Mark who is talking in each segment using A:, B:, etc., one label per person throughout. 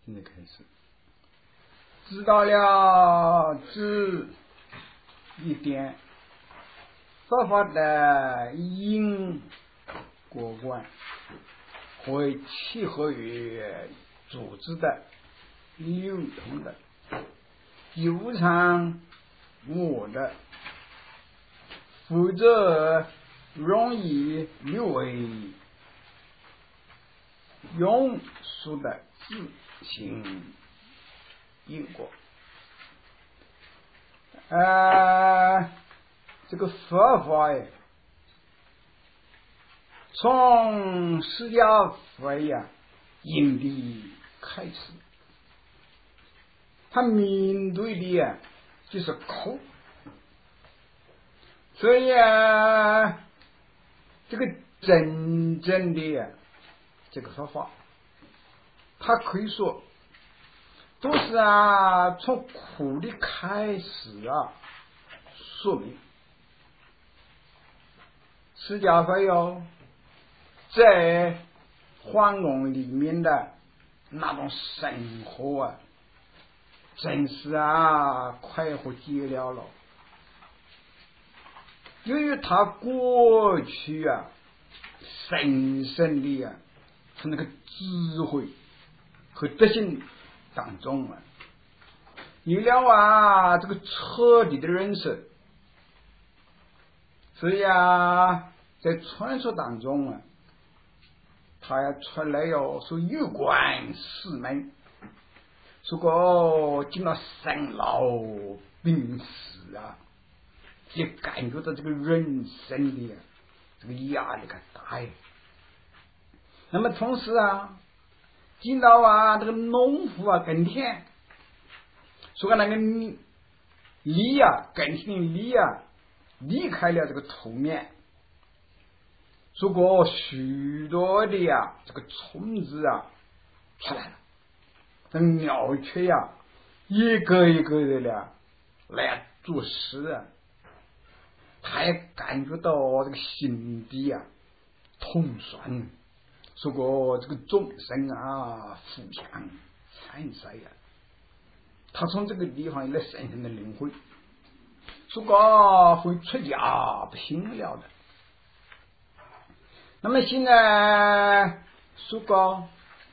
A: 现在开始知道了这一点，佛法的因果观会契合于组织的流通的有常无我的，否则容易流为庸俗的自行因果。这个佛法从释迦佛因地开始，他面对的就是苦，所以这个真正的这个佛法，他可以说都是从苦的开始说明。释迦佛在皇宫里面的那种生活真是快活极了了。由于他过去深深的从那个智慧和德行当中有了这个彻底的认识，所以在传说当中他出来说有关四门，如果进了生老病死也感觉到这个人生的这个压力很大那么同时进到这个农夫耕田，说那个犁耕田的犁离开了这个土面，如果许多的这个虫子出来了，这鸟雀一个一个的来做事他也感觉到这个心底痛酸，如果这个众生互相残杀他从这个地方来深深的领会，如果会出家不行了的。那么现在如果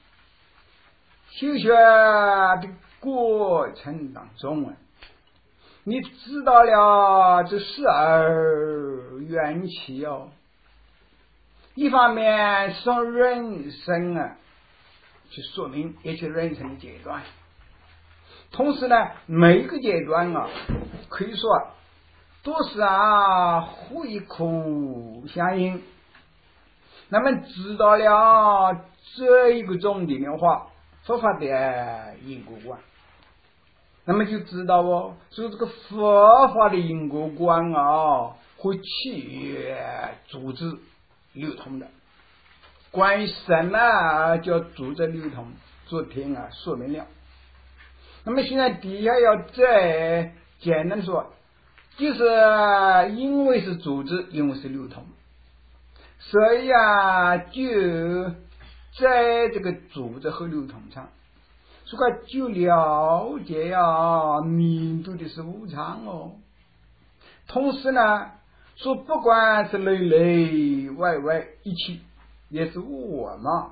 A: 修学的过程当中你知道了这12缘起一方面是从人生去说明一些人生的阶段，同时呢每一个阶段可以说都是互一苦相应。那么知道了这一个重点的话，佛法的因果观，那么就知道所以这个佛法的因果观会契于组织流通的。关于什么叫组织流通，昨天说明了。那么现在底下要再简单说，就是因为是组织，因为是流通，所以就在这个组织和流通上，如果就了解面对的是无常同时呢说不管是内内外外一起也是我嘛，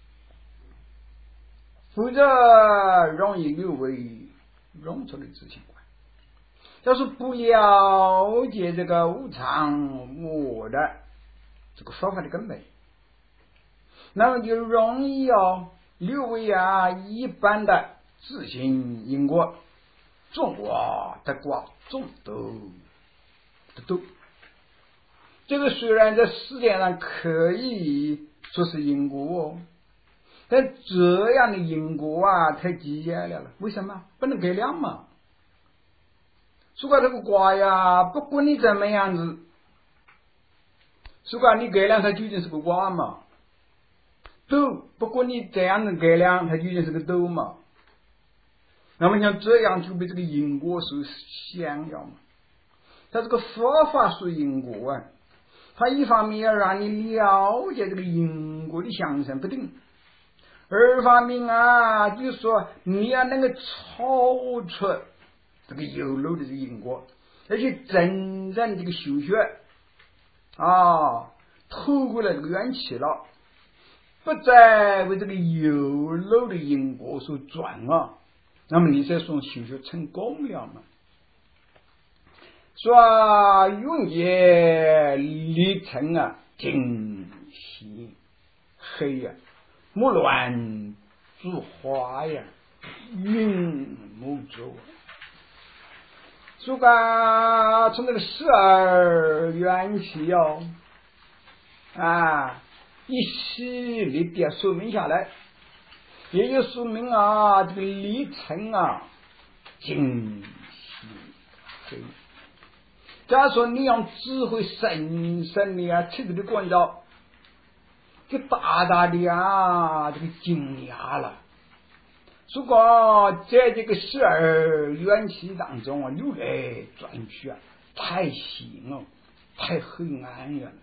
A: 否则容易流为庸俗的自性观。要是不了解这个无常无我的这个佛法的根本，那么就容易流为一般的自行因果，众我得果，众斗得斗。这个虽然在世界上可以说是因果但这样的因果太极限了。为什么不能改良嘛？如果这个瓜不管你怎么样子，如果你改良它究竟是个瓜嘛，豆不管你怎样的改良它究竟是个豆嘛。那么像这样就被这个因果所想要嘛。它这个佛法说因果它一方面要让你了解这个因果的相生不定， 二方面啊，就是说你要能够超出这个有漏的这个因果，而且真正这个修学啊，透过了这个缘起了，不再为这个有漏的因果所转啊，那么你才说修学成功了嘛。说永劫历程啊，尽心黑呀，莫乱诸花呀，云木舟。说个从这个12缘起哟，啊，一系列的说明下来，也就说明啊，这个历程啊，尽心黑。假如说你用智慧深深的彻底的关照，就大大的啊这个惊讶了。如果在这个12缘起当中啊溜来转去啊，太险了，太黑暗了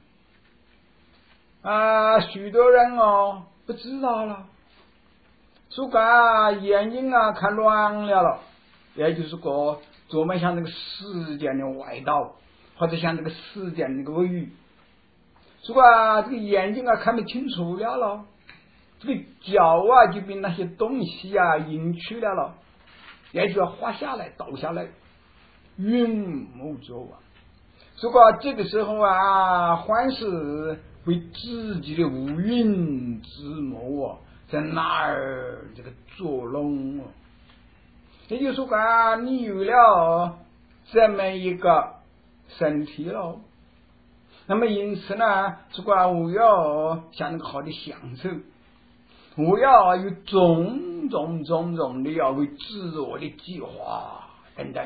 A: 啊！许多人哦不知道了，如果眼睛啊看乱了，也就是说琢磨像这个世间的外道，或者像这个世间那个恶语，如果这个眼睛啊看不清楚了，这个脚啊就被那些东西啊引去了，也就要滑下来倒下来，云木舟啊。如果这个时候啊，还是为自己的乌云之谋啊，在那儿这个作弄啊。也就是说啊，你有了这么一个身体了，那么因此呢，如果我要想那个好的享受，我要有种种的要为自我的计划等等。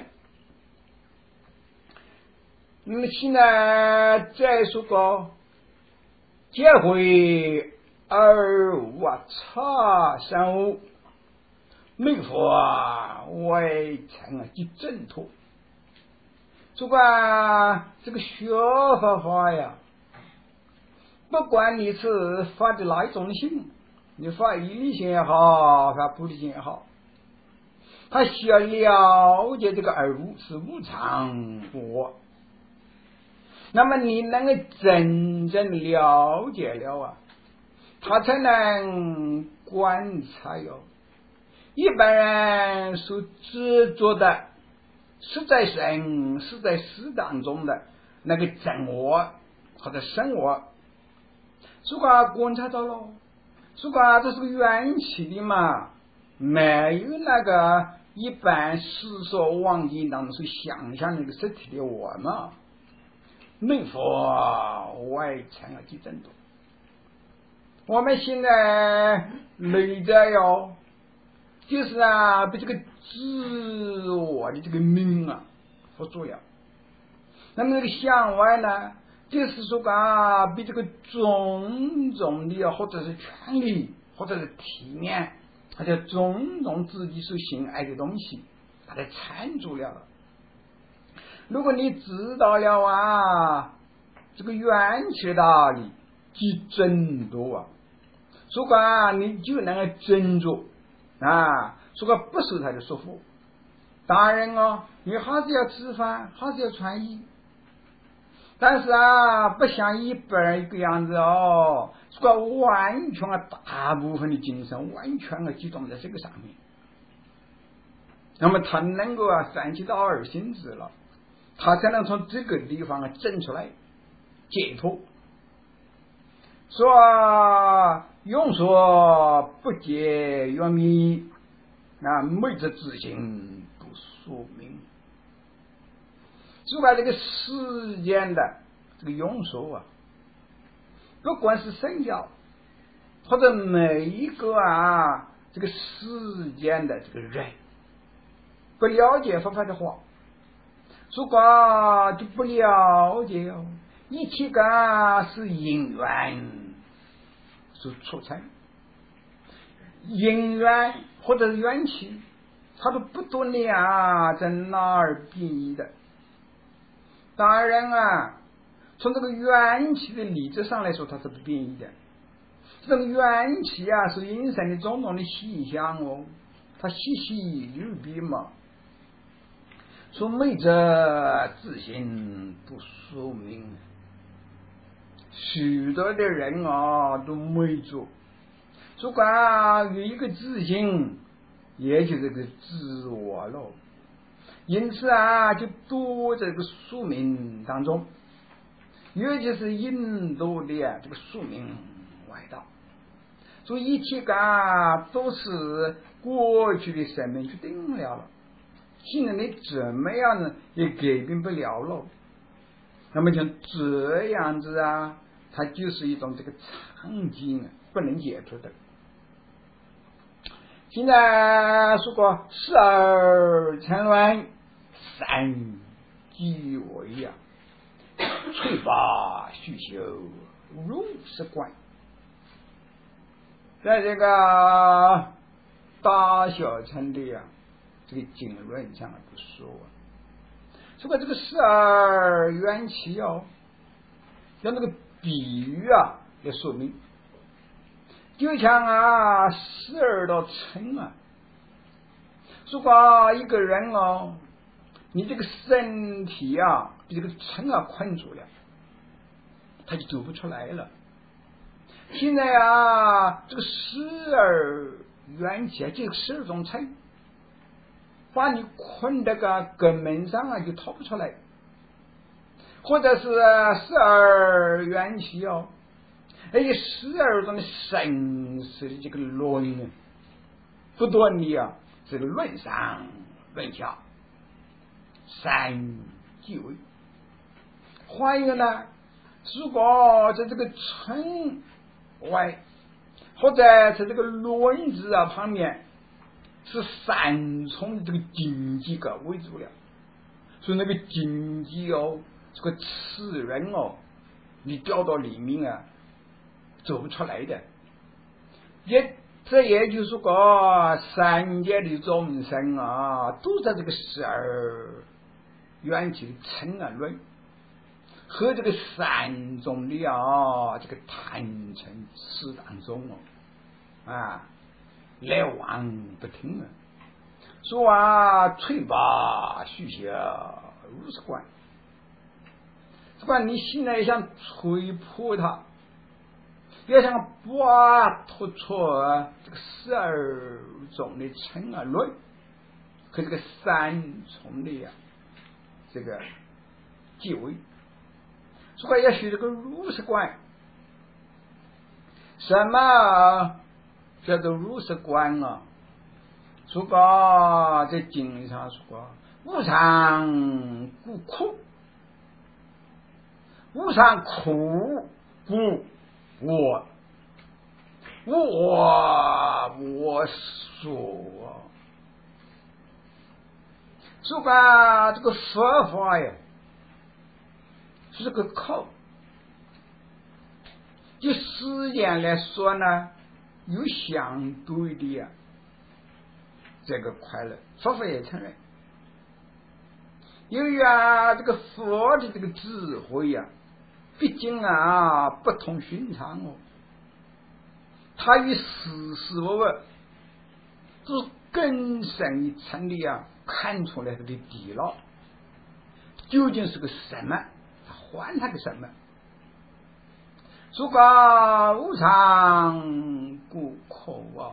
A: 那么现在再说个结会二无啊，差三无，没佛啊，外成啊，即正途。如果这个学法呀，不管你是发的哪一种性，你发一理性也好，发不理性也好，他需要了解这个二无是无常无我。那么你能够真正了解了啊，他才能观察哟。一般人所执着的是在生是在死当中的那个真我或者生我，如果观察到了，如果这是个缘起的嘛，没有那个一般世俗妄境当中所想象那个实体的我嘛，内佛外成要即正多。我们现在内在哟，就是啊被这个自我的这个命啊所主要。那么那个向外呢，就是说啊被这个种种的或者是权利或者是体面或者种种自己所心爱的东西把它缠住了。如果你知道了啊这个缘起的道理即真多啊，如果啊你就能够真住啊，如果不受他的束缚，当然哦你还是要吃饭，还是要穿衣，但是啊不像一般人一个样子哦，如果完全啊大部分的精神完全啊集中在这个上面，那么他能够啊散起到二心智了，他才能从这个地方啊挣出来解脱。说用说不解原迷，那昧着自性不说明。如果这个世间的这个用说啊，不管是圣教或者每一个啊这个世间的这个人不了解佛法的话，如果就不了解哦，一切个是因缘所促成，因缘或者是缘起，它都不断的啊在哪儿变异的。当然啊，从这个缘起的理智上来说，它是不变异的。 这种元气啊，是阴神的种种的细象哦，它细细流笔嘛。说昧者自性不宿命，许多的人啊都没做，说关于一个自性，也就是个自我了。因此啊，就躲在这个宿命当中，尤其是引导的这个宿命外道。所以一切都是过去的生命去定了，现在你怎么样呢也改变不了了。那么像这样子啊，它就是一种这个场景啊，不能解脱的。现在说过十二层乱，三即为呀，翠发须修如是观。在这个大小乘的呀，这个经论上不说，说过这个十二缘起哦，用那个比喻啊来说明，就像啊12道尘啊，如果一个人哦，你这个身体啊被这个尘啊困住了，他就走不出来了。现在啊，这个12缘起啊，这个12种尘，把你困这个根本上啊就逃不出来，或者是12缘起哦，而且12种的生死的这个轮不断的啊，这个轮上轮下，三即为。还有呢，如果在这个尘外，或者在这个轮子啊旁边是三重的这个荆棘给围住了，所以那个荆棘哦，这个刺人哦，你掉到里面啊走不出来的。这也就是说，三界的众生啊，都在这个12缘起的尘啊轮和这个三种的啊这个贪嗔痴当中哦，啊来往不停啊。说啊，吹拔须修如是观。这观你现在想吹破它，要想拔脱出这个12种的尘啊轮和这个三重的呀这个即为。所以要学这个如是观。什么叫做如是观啊？说过在经上说过，无常故苦，无常苦故我所。说过这个佛法呀，是这个靠，就时间来说呢，有相对的呀这个快乐，佛法也承认。由于啊这个佛的这个智慧呀，毕竟啊不同寻常哦，他与时时物都是更深一层的呀看出来这个底了，究竟是个什么，他还他个什么。说个无常故苦啊，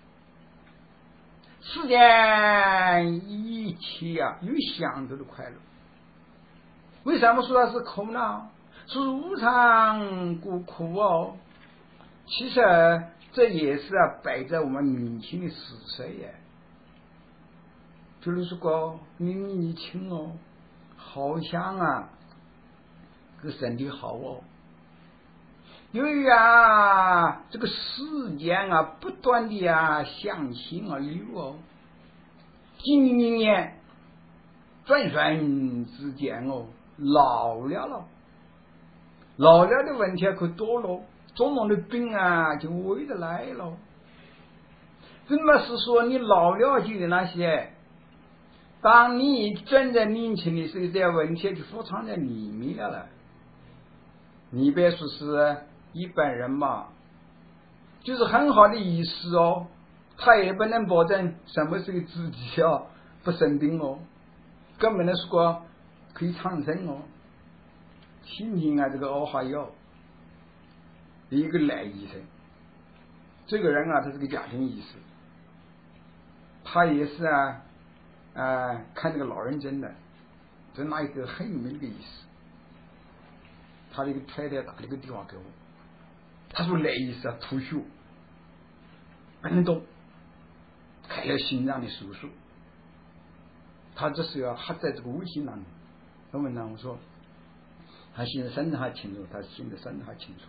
A: 世间一切啊有相对的快乐。为什么说它是苦呢？是无常故苦哦。其实这也是摆在我们民间的事实耶。比如说你听哦，好像啊个身体好哦，由于啊这个时间啊不断的啊向心而流哦，几年转瞬之间哦老了的问题可多了，种种的病啊就围着来了。怎么是说你老了就有那些，当你正在年轻的时候，这些问题就伏藏在里面了。你别说是一般人嘛， 就是很好的意思哦，他也不能保证什么时候自己不生病哦，根本的说可以长生哦。听听这个还有一个赖医生，这个人他是个家庭医师，他也是看这个老人诊的，这那一个很有名的一个医师。他这个太太打了一个电话给我，他说赖医师吐血不能动，开了心脏的手术。他这是还在这个微信上，我问他，我说他现在身体还清楚，他现在身体还清楚。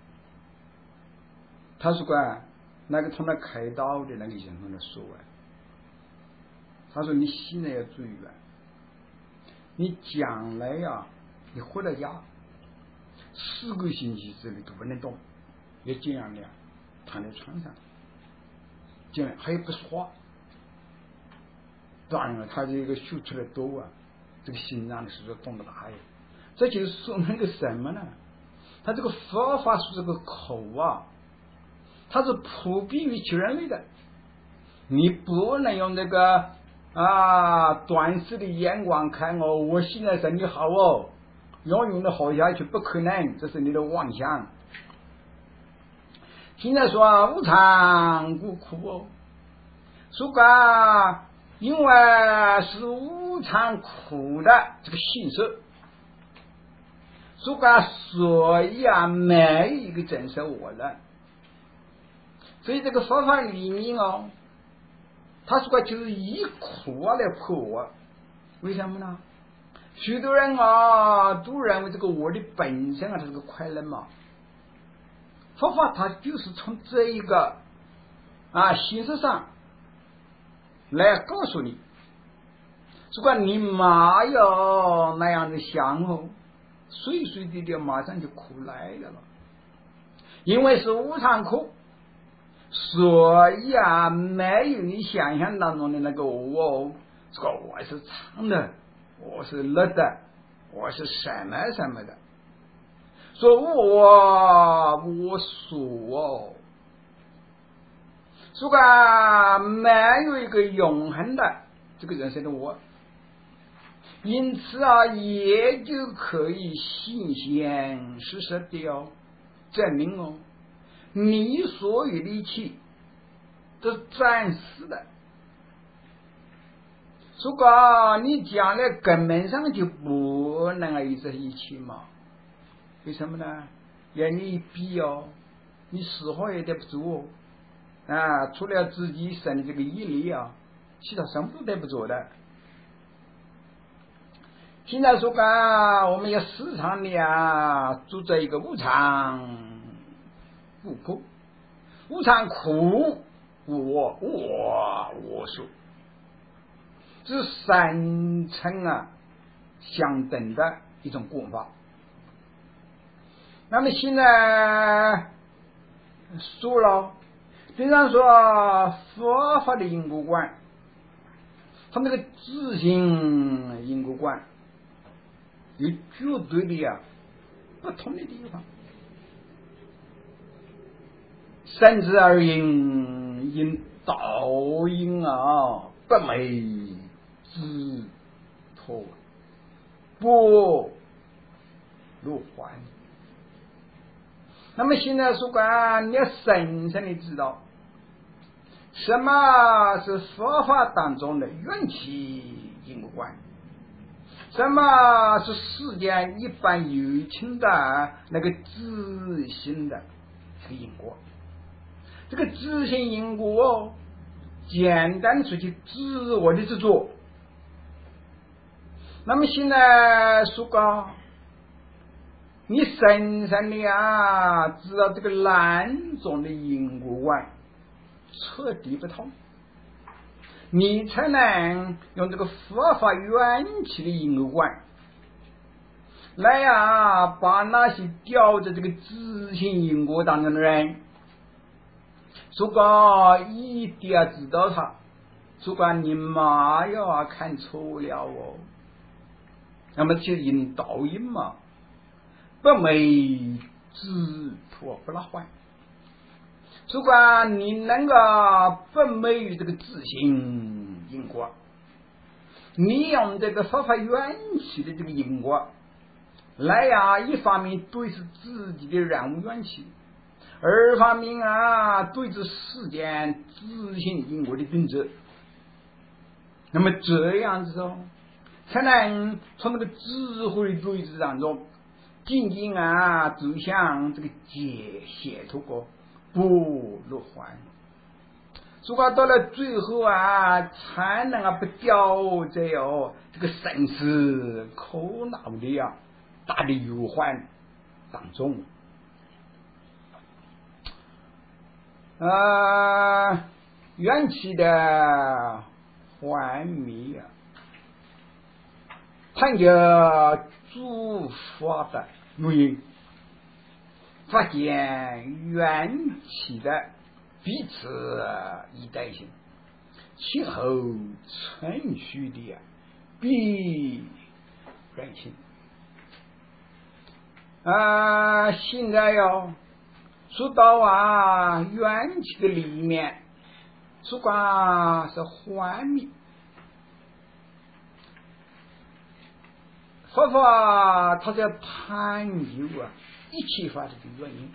A: 他说那个从他开刀的那个医生跟他说他说你现在要注意你将来你回到家4个星期之内都不能动，要这样的躺在床上，这样还有不说话。当然了，他这个血出来多这个心脏的手术动得大呀。这就是说明个什么呢？他这个佛法说这个口它是普遍于全人类的，你不能用这个短视的眼光看我现在身体好永远的好下去，不可能，这是你的妄想。现在说无常故苦说因为是无常苦的这个性质，所以没有一个真实我人。所以这个佛法里面他说就是以苦来破我，为什么呢？许多人都认为这个我的本身它是个快乐嘛。佛法它就是从这一个形式上来告诉你，你马要那样的想随随地地马上就苦来了，因为是无常苦，所以没有你想象当中的那个我是长的，我是乐的，我是什么什么的，说我所没有一个永恒的这个人生的我，因此也就可以新鲜实实的证明你所有的一切都是暂时的，你将来根本上就不能有这一切嘛。为什么呢？连你一比你丝毫也得不住除了自己生的这个毅力其他什么都得不住的。现在我们要时常的住在一个无常不苦，无常苦我说，这是三层相等的一种功法。那么现在说了，经常说佛法的因果观，他那个自性因果观有绝对的不同的地方，甚至而言因道因不昧之托不入环。那么现在你要深深的知道什么是佛法当中的缘起因果观，什么是世间一般有情的那个自性的这个因果。这个自性因果简单说去自我的执着。那么现在你深深的知道这个两种的因果观彻底不同，你才能用这个佛法缘起的因果观来把那些掉在这个自性因果当中的人一定要知道他，你妈要看错了那么就引导因嘛，不昧之托不拉坏。 如果你能够不昧于这个自性因果，利用这个佛法缘起的这个因果来一方面对治自己的染污缘起，二方面对治世间自性因果的本质，那么这样子才能从那个智慧的对治当中渐渐走向这个解解脱果不落幻。如果到了最后才能不掉在这个生死苦恼的大的忧患当中。缘起的幻灭探究诸法的原因，发现缘起的彼此一代性，前后存续的必然性。现在说到缘起的里面，不管是幻灭，佛法它在探究一切法的原因。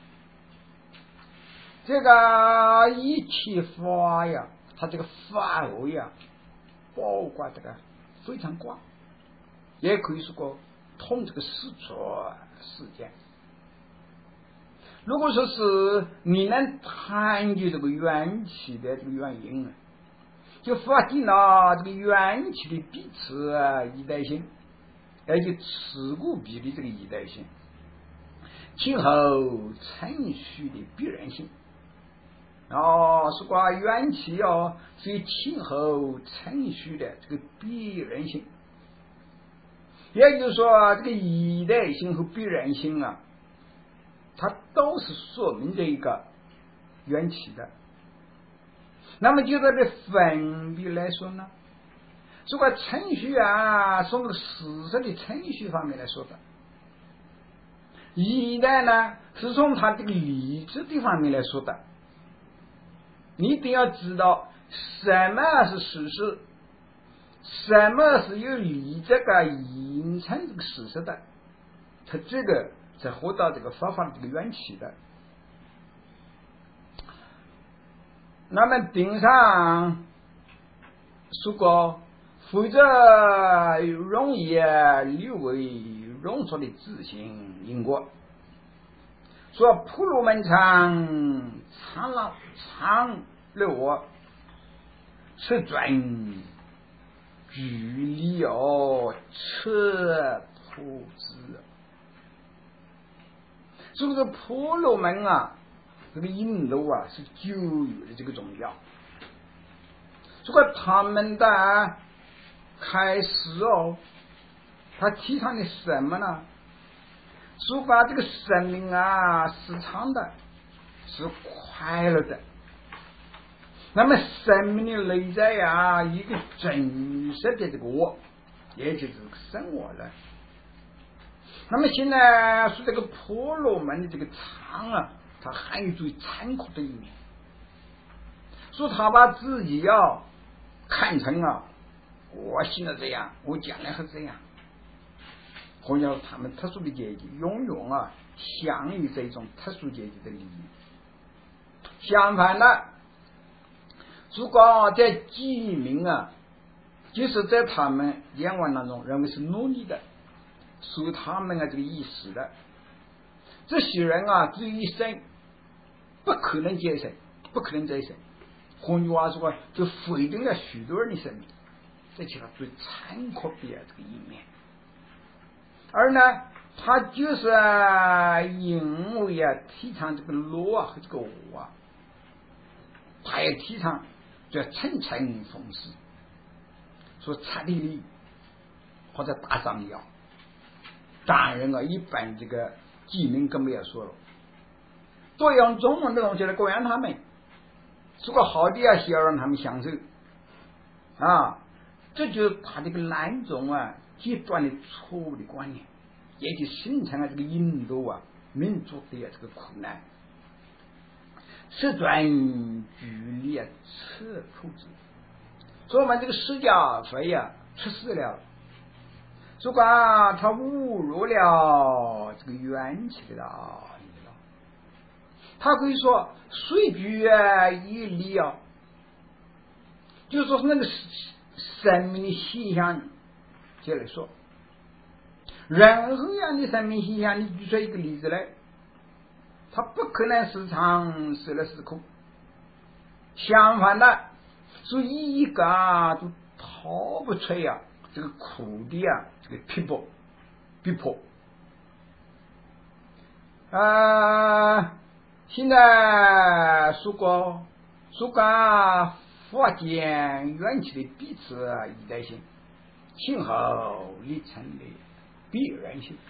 A: 这个一切法它这个范围包括这个非常广，也可以说通这个世间。如果说是你能探究这个缘起的这个原因，就发现了这个缘起的彼此一代性，而且持故彼的这个一代性，前后存续的必然性。是说缘起是有前后存续的这个必然性，也就是说这个一代性和必然性它都是说明这一个缘起的。那么就在这分别来说呢，如果程序从这个事实的程序方面来说的，一代呢是从它这个理智的方面来说的。你一定要知道什么是事实，什么是有理这个形成这个事实的，它这个才获到这个佛法的这个缘起的。那么顶上说过，否则容易留为容错的自性因果。说婆罗门长长乐是转举例彻普之。是不是婆罗门这个印度是久远的这个宗教？如果他们的开始他提倡的什么呢？说把这个生命是长的，是快乐的。那么生命的内在一个真实的这个我，也就是生活了。那么现在说这个婆罗门的这个长它含有最残酷的一面，说他把自己看成我现在这样，我将来会这样。好像他们特殊的阶级永远享有这种特殊阶级的利益。相反的，如果在记名就是在他们眼光当中认为是努力的，属于他们这个意识的，这些人只有一生，不可能节省，不可能再生。换句话说，就否定了许多人的生命，这就是他最残酷的这个一面。而呢，他就是因为提倡这个乐和这个我他也提倡叫层层封饰，说刹帝利或者大上药。当然一般这个记名更不要说了，多用中文的东西来供养他们，如果好的需要让他们享受这就是他这个两种极端的错误的观念，也就形成了这个印度民族的这个苦难。 十转距离啊，此苦之。所以我们这个释迦佛呀出世了，如果他误入了这个缘起的道理了，他可以说随举一理啊，就说是那个生命的现象，接来说，任何样的生命现象，你举出一个例子来，它不可能时常时来时苦，相反的，是一个都逃不出呀这个苦的呀这个逼迫。现在说发现缘起的彼此一代性，今后立成的必然性。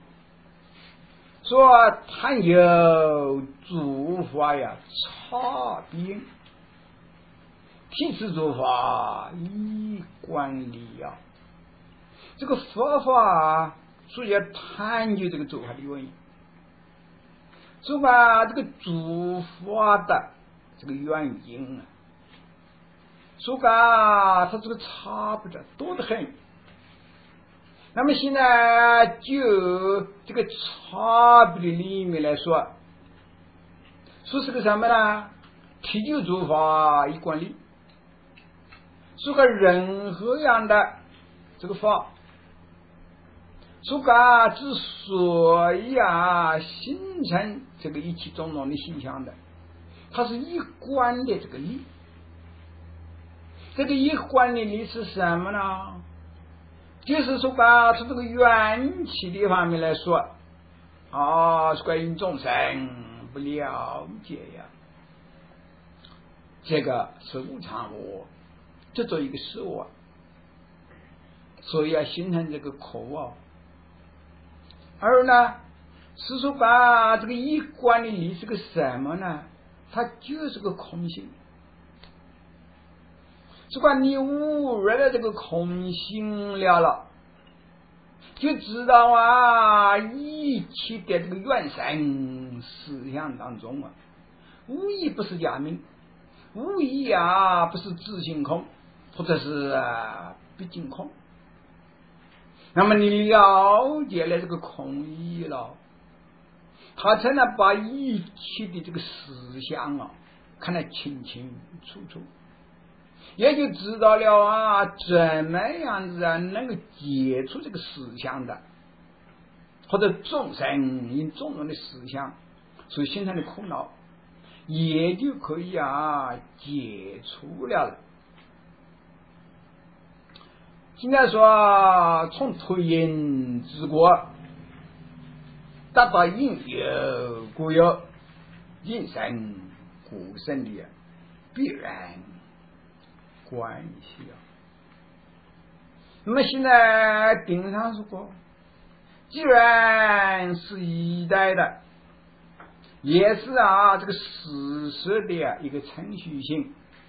A: 说谈有诸法呀差别，提此诸法一观理呀。这个佛法所以要探究这个诸法的原因，就把这个诸法的这个原因啊，说它这个差不着多得很。那么现在就这个差别的里面来说是个什么呢？提究诸法一观理，说个任何样的这个法，说个之所以形成这个一切种种的现象的，它是一观的这个理。这个一观的理是什么呢？就是说从这个缘起的方面来说是关于众生不了解呀，这个是无常我，这做一个事物，所以要形成这个苦。而呢是说这个一观的理是个什么呢？它就是个空性。如果你误入了这个空性了，就知道一切的这个原生思想当中无一不是假名，无一不是自性空，或者是毕竟空。那么你了解了这个空义了，他才能把一切的这个思想看得清清楚楚，也就知道了怎么样子能够解除这个思想的，或者众生因种种的思想所形成的苦恼，也就可以解除了。现在说从推因之果达到因有故有，因生故生的必然关系那么现在顶上说，既然是一代的，也是这个事实的一个程序性。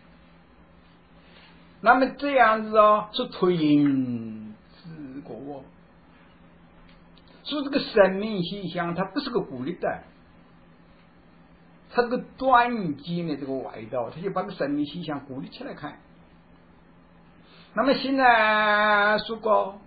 A: 那么这样子是推因之果，说这个生命现象它不是个孤立的，它这个短期的这个外道，它就把个生命现象孤立起来看。那么现在说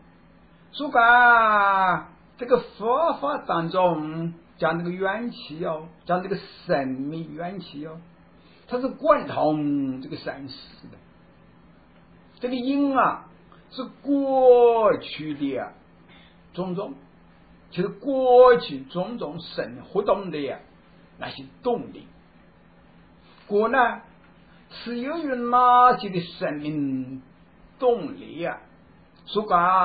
A: 这个佛法当中讲这个缘起讲这个生命缘起它是贯通这个生死的。这个因是过去的种种，就是过去种种生活动的那些动力。果呢是由于哪些的生命动力所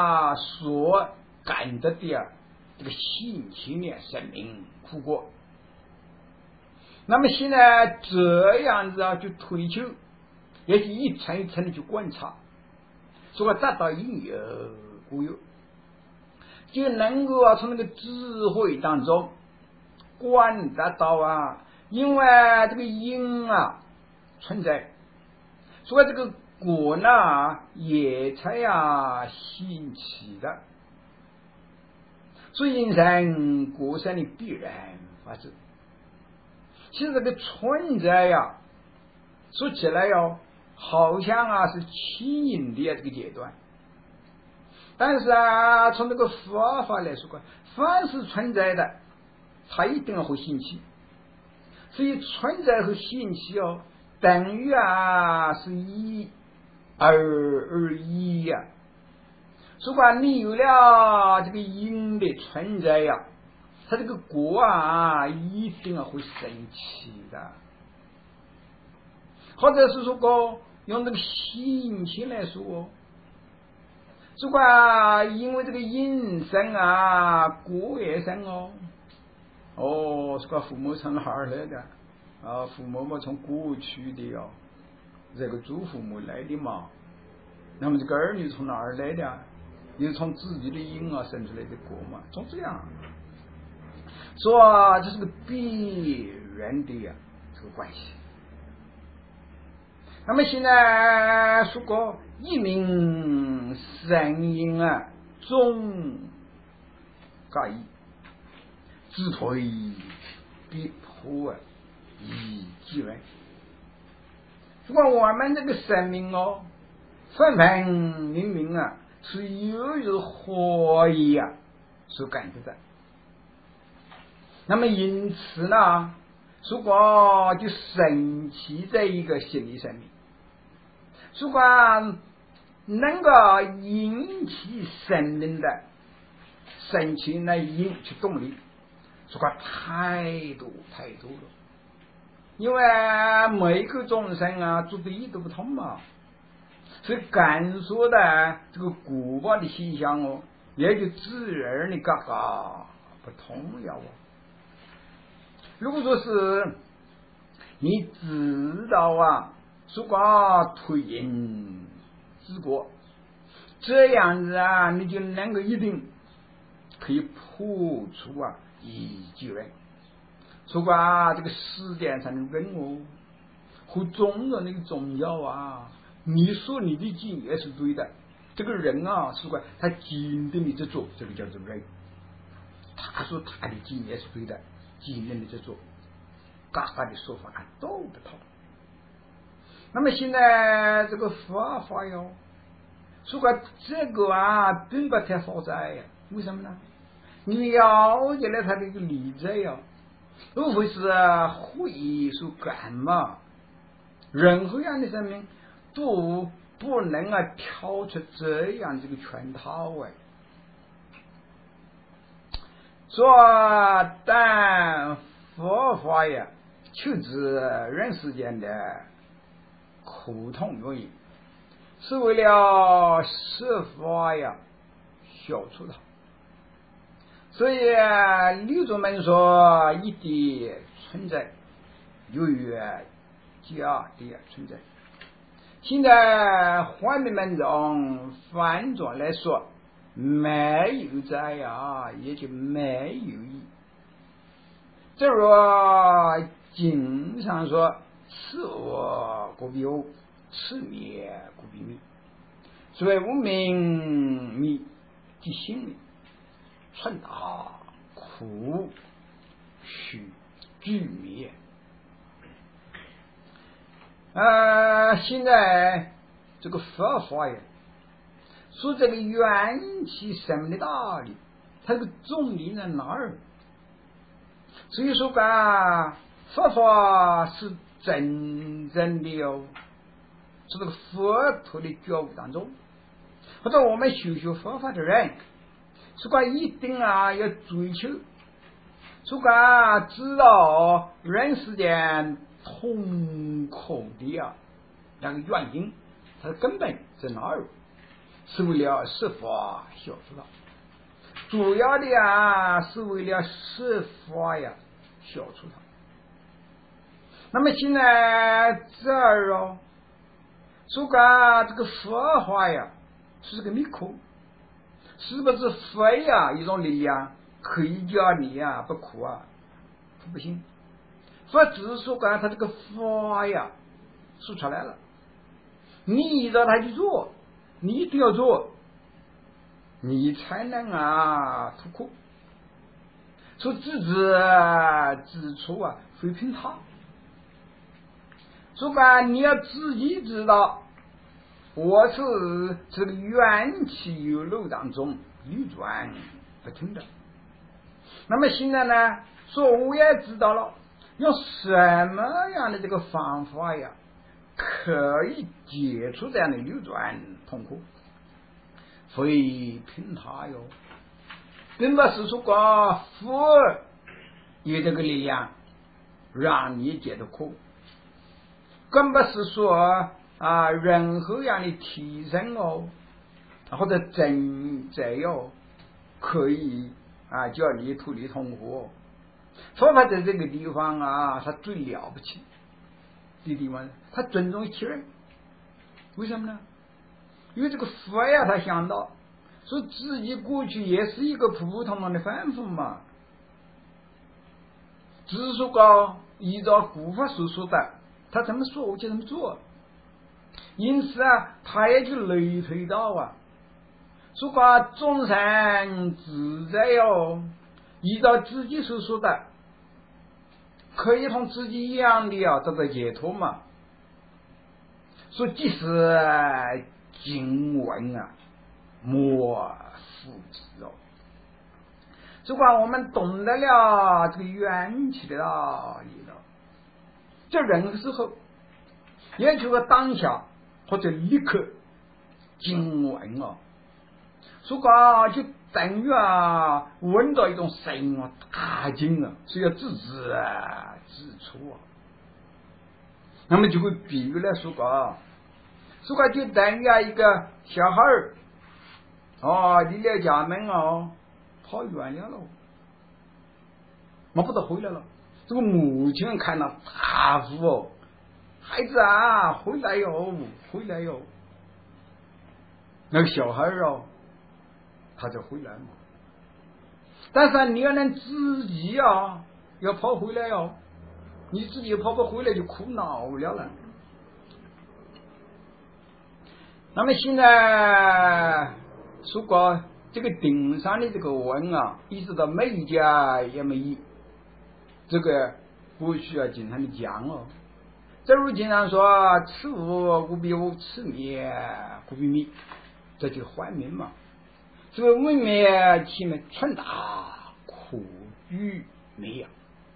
A: 感得的这个性情的生命苦果。那么现在这样子就推求，也是一层一层的去观察，所以达到因有故有，就能够从那个智慧当中观得到因为这个因存在，所以这个果呢也才兴起的，所以因生果生的必然法则。 其实这个存在呀，说起来哟，好像是轻盈的这个阶段，但是从这个佛法来说，凡是存在的，它一定会兴起。所以存在和兴起等于是一而一呀。如果你有了这个因的存在呀，它这个果一定会升起的。或者是说用这个兴起来说，如果因为这个因生果也生这个父母从哪儿来的父母嘛从过去的这个祖父母来的嘛，那么这个儿女从哪儿来的也是从自己的因生出来的果嘛，总这样说这是个必然的这个关系。那么现在说过一名声音总盖意自推必破以即为。如果我们这个生命分分明明是由于火意所感知的，那么因此呢，如果就升起这一个心理生命，如果能够引起生命的升起那引起动力，如果太多了，因为每个众生做的一都不同嘛，所以感受的这个果报的现象也就自然的嘎嘎不同了如果说是你知道如果推因治果，这样子你就能够一定可以破除一即为。如果这个世界上的人和众人的重要你说你的经也是对的，这个人如果他坚定的在做，这个叫做人，他说他的经也是对的，坚定的在做，大家的说法都不同。那么现在这个佛法如果这个并不太复杂为什么呢？你了解了他的一个理解无非是会所干嘛，任何样的生命都不能跳出这样这个圈套说但佛法求知人世间的苦痛原因，是为了使法消除它。所以六祖们说一的存在由于假的存在。现在华密门中反转来说，没有在也就没有义。正如经上说，此我故必有，此灭故必灭。所谓无明灭即心灭，春大苦须俱灭。现在这个佛法说这个缘起生命的道理，它这个重点在哪儿？所以说佛法是真正的是这个佛陀的觉悟当中，或者我们修佛法的人，如果一定要追求，如果知道人世间痛苦的那个原因，它的根本在哪儿？是为了使法消除它，主要的是为了使法消除它。那么现在这儿如果这个佛法是个密苦，是不是非一种力量可以叫你不苦不行。佛只说他这个法说出来了，你依照他去做，你一定要做，你才能脱苦。 说自处啊，非凭他。说你要自己知道，我是这个元气流露当中流转不停的。那么现在呢，说我也知道了，用什么样的这个方法呀，可以解除这样的流转痛苦，非凭他哟，并不是说佛有这个力量让你解的苦，更不是说任何样的提升或者增ዘይ可以叫你脱离痛苦。佛法在这个地方他最了不起的地方，他尊重一切人。为什么呢？因为这个佛呀，他想到说自己过去也是一个普普通通的凡夫嘛，只是说依照古法所说的，他怎么说我就怎么做。因此他也就类推到说众生自在依照自己所说的，可以同自己一样的得到解脱嘛。说即使经文莫复之如果我们懂得了这个缘起的道理了，这任何时候也就当下或者立刻经文说就等于闻到一种声音大惊所以要自处那么就会比喻来说就等于一个小孩离了家门跑远了不得回来了。这个母亲看到大呼孩子回来哟，那个小孩他就回来嘛。但是你要能自己要跑回来你自己跑不回来就苦恼了。那么现在说这个顶上的这个文一直到每一家也没有，这个不需要经常的讲正如经常说吃无比无，吃灭无比灭，这就还名嘛。这个文灭其灭，传达苦居灭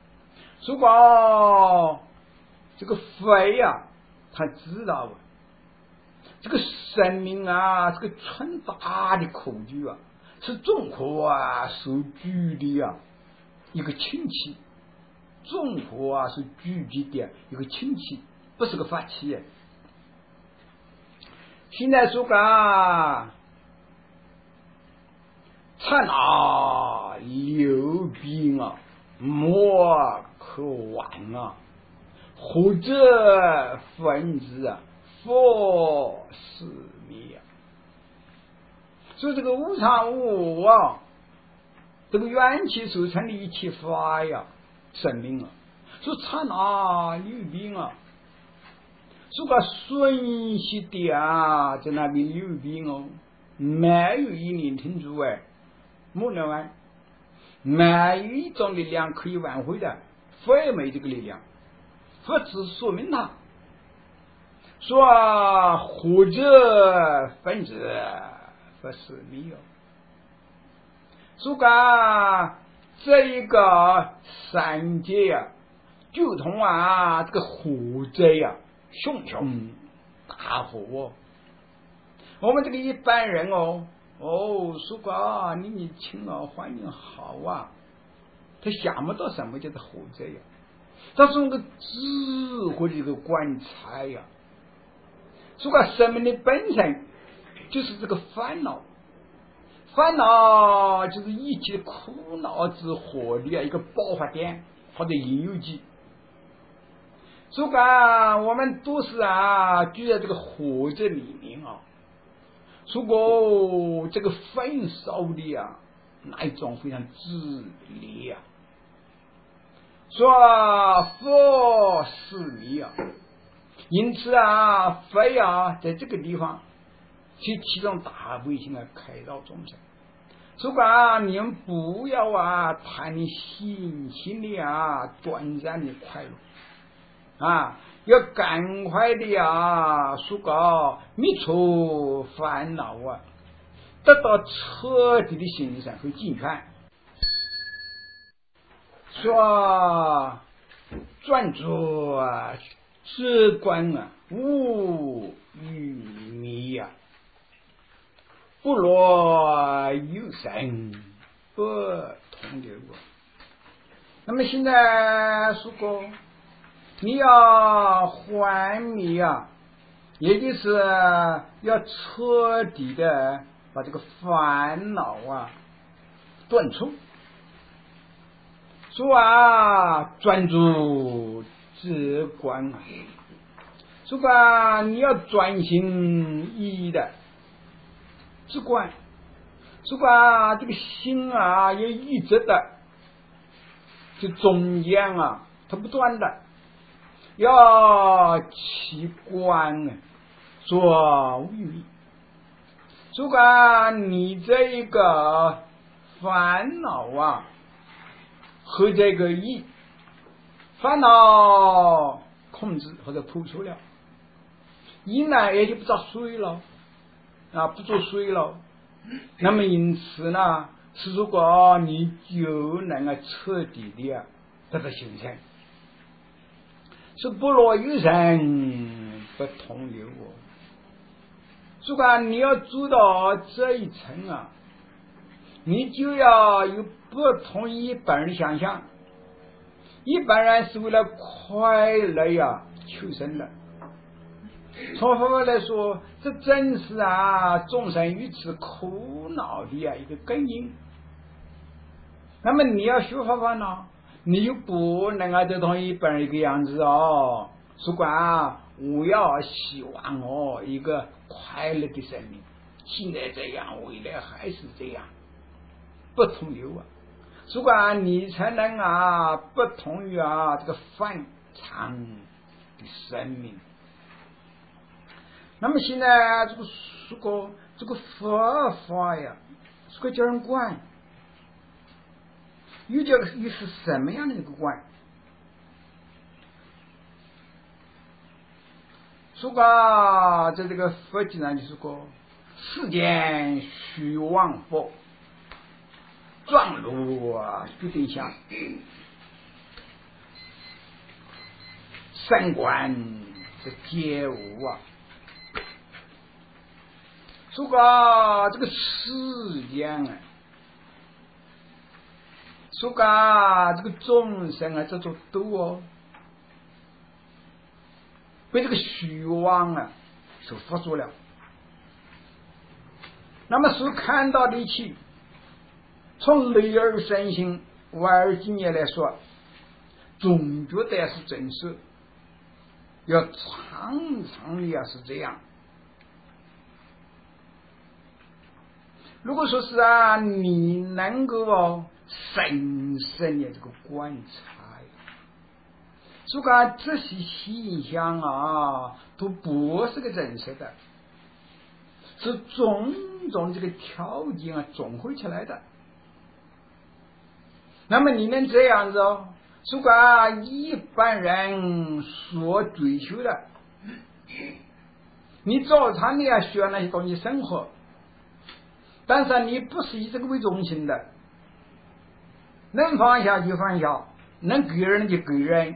A: 说这个肺他知道这个生命这个传达的苦居是众苦所居的一个亲戚，众苦是聚集的一个亲戚，不是个法器。现在说刹那流冰莫可挽或者分子佛是灭。所以这个无常无我这个元气所成的一切法生命说刹那流冰说瞬息的在那边流冰没有一念停住不能玩，没有一种力量可以挽回的，佛也没这个力量。佛只说明他说或者分子佛是没有说这一个三界就同这个火灾熊熊大火我们这个一般人说你年轻环境好他想不到什么叫做火灾他是那个智慧的一个观察说生命的本身就是这个烦恼就是一切苦恼之火的一个爆发点或者引诱剂。说我们都是居在这个火这里面如果这个焚烧的那一种非常激烈说佛是迷因此佛在这个地方去启动大悲心开导众生。 主你们不要贪你心心里短暂的快乐要赶快的灭除烦恼得到彻底的欣赏和净化。说专注直观无与迷不落有神不同流那么现在说你要还迷也就是要彻底的把这个烦恼断除。说专注直观说你要专心一意的直观，说这个心要一直的就中间它不断的要起观做无迷。说你这一个烦恼和这个烦恼控制或者突出了呢也就不着水了不做水了。那么因此呢是如果你就能够彻底的得到形成，是不落有神不同流如果你要做到这一层你就要有不同一般人的想象。一般人是为了快乐求生的，从佛法来说这真是众生于此苦恼的一个根因。那么你要学佛法呢，你又不能就同一般人一个样子说我要希望一个快乐的生命，现在这样未来还是这样，不同流如果你才能不同于这个反常的生命。那么现在这个佛法这个叫人观，又是什么样的一个观？在这个佛经上就是说世间虚妄佛撞入决定相三观是皆无这个世间这个众生这种都被这个虚妄所缚住了。那么所看到的一切，从内而身心外而境界来说，总觉得是真实，要常常的是这样。如果说是你能够深深的这个观察这些现象都不是个真实的，是种种这个条件综合起来的。那么你能这样子一般人所追求的，你照常的需要那些东西生活，但是你不是以这个为中心的，能放下就放下，能给人就给人。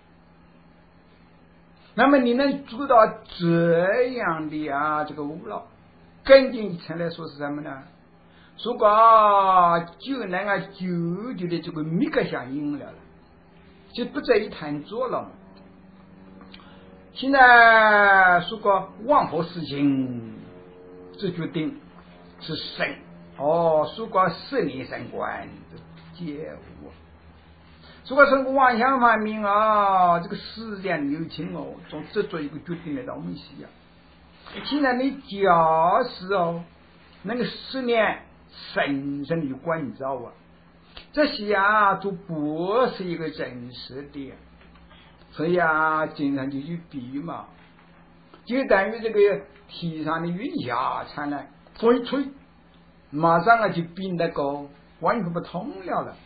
A: 那么你能做到这样的这个无脑，更进一层来说是什么呢？就能究竟的这个密格相应了，就不再一谈做了。现在万佛事情这决定是神十年三观皆无。从妄想方面这个时间有情总只做一个决定的东西现在你假使那个10年深深的关照这些都不是一个真实的，所以经常就去比喻嘛，就等于这个天上的云霞灿烂，风一吹马上啊就变得个完全不同了。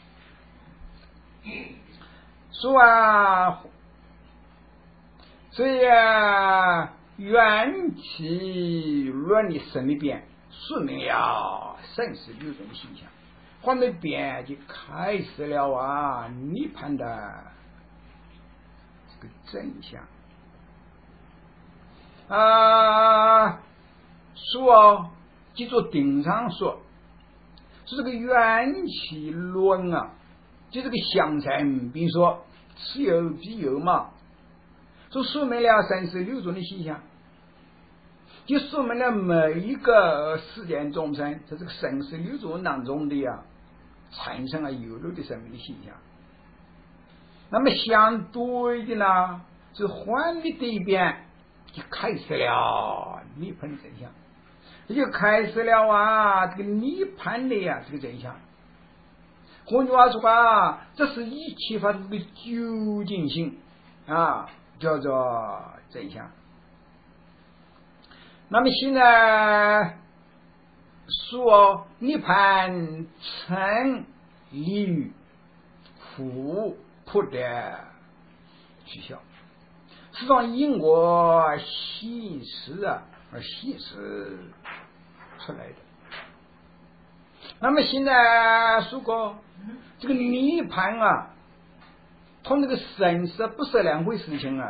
A: 所以啊，缘起论的神秘变，说明了生死流转的现象，还没变就开始了啊涅槃的这个真相啊。说记住顶上说是这个缘起论啊，就这个相成并说此有彼有嘛，就说明了生死流转的现象，就说明了每一个世间众生在这个生死流转当中的产生了有漏的生命的现象。那么相对的呢，就换的这一边就开始了涅槃的真相，也就开始了这个涅槃的这个真相。换句话说这是一切法的这个究竟性叫做真相。那么现在说涅槃成离于苦迫的取消，是从因果现实而显示出来的。那么现在说过这个涅槃同这个生死不是两回事情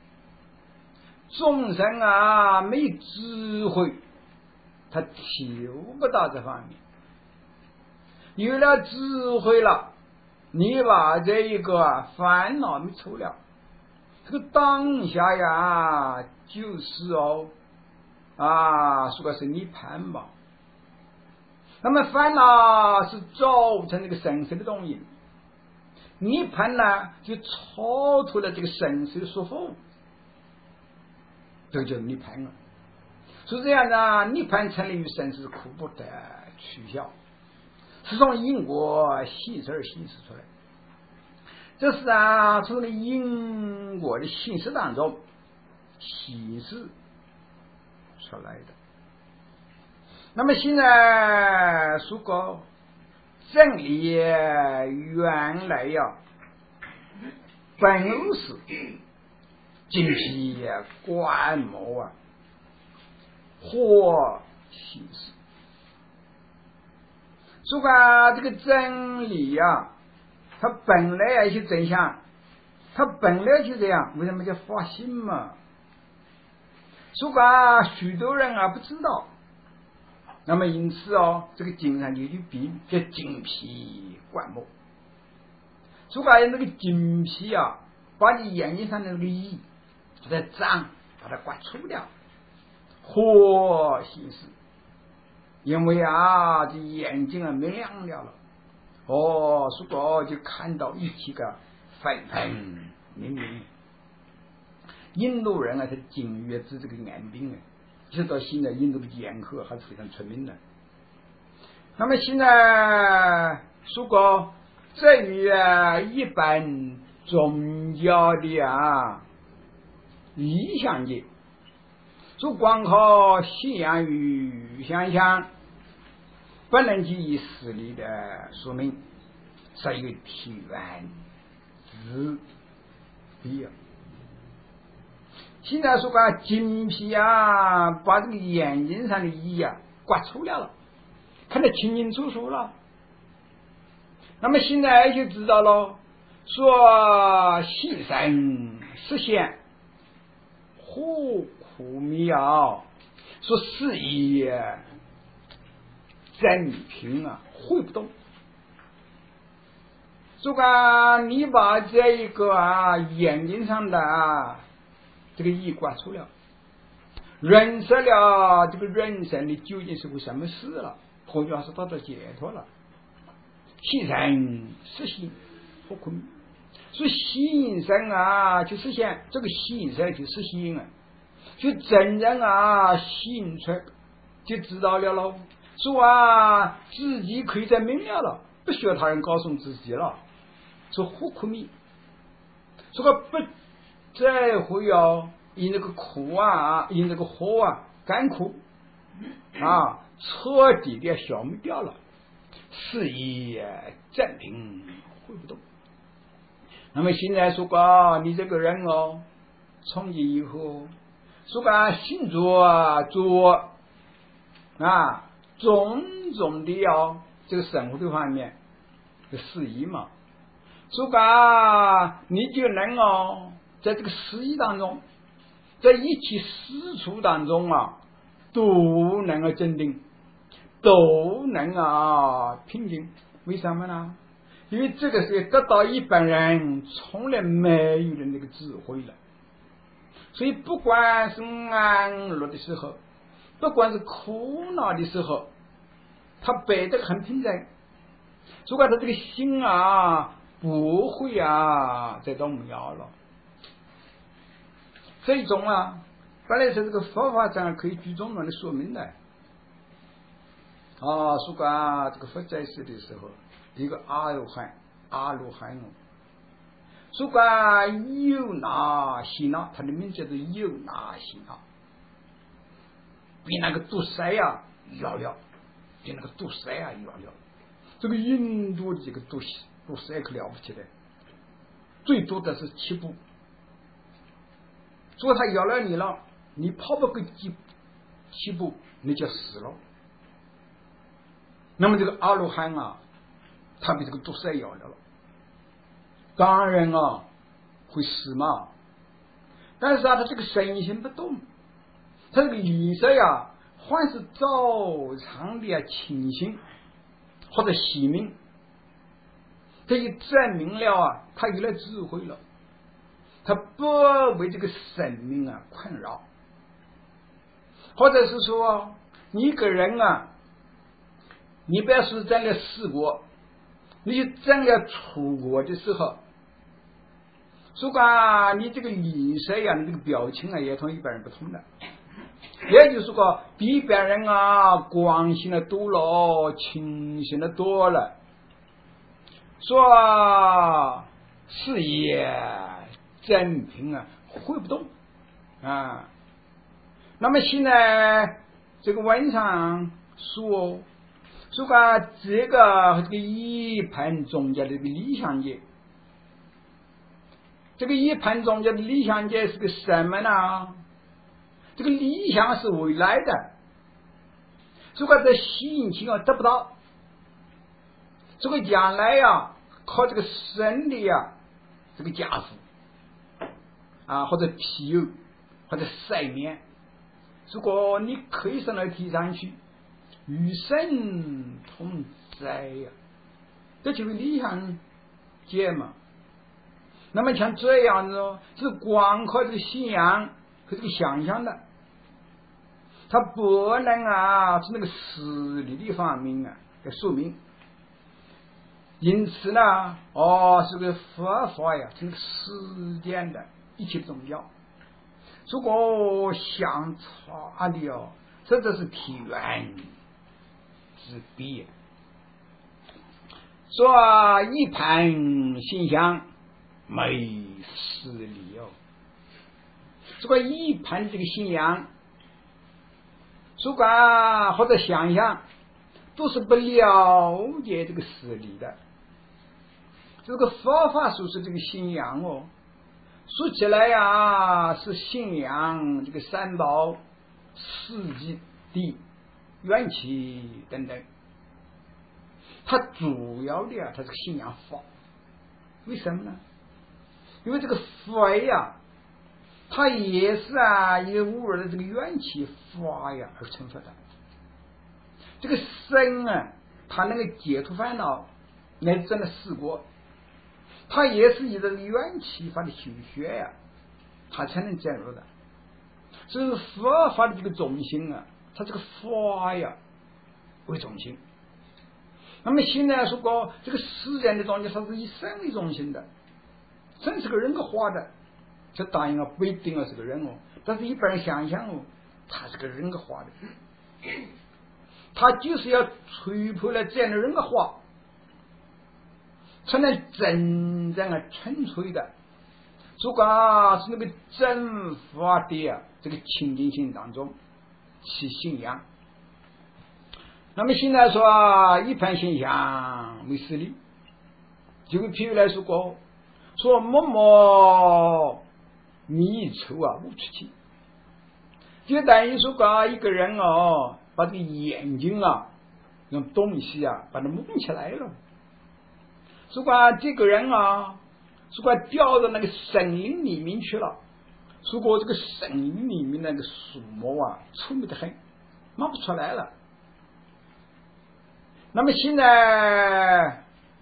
A: 众生没有智慧，他听不到这方面。有了智慧了，你把这一个烦恼没除了，这个当下就是说个是涅槃吧。那么烦恼是造成这个生死的东西，涅槃呢就超脱了这个生死的束缚，这就是涅槃了。是这样的，涅槃成立于生死苦迫的取消，是从因果现实而显示出来。这是从这个因果的现实当中显示出来的。那么现在说过真理原来本无事，精辟观摩或显示。说这个真理它本来是真相，它本来就这样，为什么叫发心嘛？说许多人不知道，那么因此这个经上就变叫精辟观摩。说那个精辟把你眼睛上的那个意就在脏，把它刮除掉，或显示。因为这眼睛明亮了说就看到一切个分分明明。印度人是精约治这个眼病直到现在印度的眼科还是非常出名的。那么现在说过这与一般宗教的理想界，就光靠信仰与想象不能给予实力的说明，是一个天然之必现在说精辟把这个眼睛上的意刮除了，看得清清楚楚了。那么现在就知道了，说牺牲实现何苦妙，说事业真凭会不动。说你把这一个眼睛上的这个意刮除了，认识了这个人生的究竟是个什么事了，换句话说得到解脱了。牺牲实现何苦妙，所以牺牲就实现，这个牺牲就实现就真正显出就知道了咯。说自己可以再明了，不需要他人告诉自己了。说何苦妙，说不再会因这个苦因这个火干苦彻底的消灭掉了，事业暂停回不动。那么现在说个你这个人从今以后说个行做种种的这个生活的方面的事宜嘛，说个你就能在这个事宜当中，在一切事处当中都能够镇定，都能平静。为什么呢？因为这个是得到一般人从来没有的那个智慧了。所以不管是安乐的时候，不管是苦恼的时候，他背得很平静，如果他这个心不会再动摇了。这种本来是这个佛法上可以举中文的说明的说个这个佛在世的时候，一个阿罗汉说个有那西那，他的名字叫做有那西那，比那个毒塞遥遥，比那个毒塞遥遥。这个印度的这个毒塞可了不起的，最多的是7步，如果他咬了你了，你跑不过7步，你就死了。那么这个阿罗汉他被这个毒塞咬了，当然会死嘛。但是他这个身心不动，他这个意识还是照常的清醒或者熄灭，这就证明了他有了智慧了，他不为这个生命困扰。或者是说你一个人你不要是真的死过，你真要出国的时候，如果你这个脸色你这个表情也同一般人不同的，也就是说比一般人光鲜的多了，清醒的多了，说事业真平挥不动那么现在这个文上说个这个一盘宗教的这个理想界，这个一盘宗教的理想界是个什么呢？这个理想是未来的，如果在吸引期得不到，这个将来靠这个生的这个家父或者庇佑或者塞面，如果你可以上来提上去，与神同在这就是理想界嘛。那么像这样子是光靠这个信仰和这个想象的，它不能是那个实力的方面来说明。因此呢是个佛法这个实践的一切重要。如果相差的这就是体缘之别。说一盘心香没实力这个一盘这个信仰，如果或者想象都是不了解这个实力的。这个佛法说是这个信仰说起来是信仰这个三宝、四季、地、缘起等等，它主要的它是个信仰法。为什么呢？因为这个佛它也是以无二的这个缘起法而成佛的。这个身它能够解脱烦恼，乃至真的死过，它也是以这个缘起法的修学它才能进入的。所以佛法的这个中心它这个法为中心。那么现在说过这个世人的中间，它是以身为中心的，身是个人格化的，这当然不一定是个人但是一般人想象它是个人格化的，他就是要吹破了这样的人格化，才能真正纯粹的，如果是那个真法的这个清净心当中去信仰， 那么现在说一般现象为实例，就譬如来说过，说某某米臭啊无出去，就等于说过一个人哦，把这个眼睛啊用东西啊把它蒙起来了。说过这个人啊，说过掉到那个森林里面去了，说过这个森林里面那个树木啊粗密得很，冒不出来了。那么现在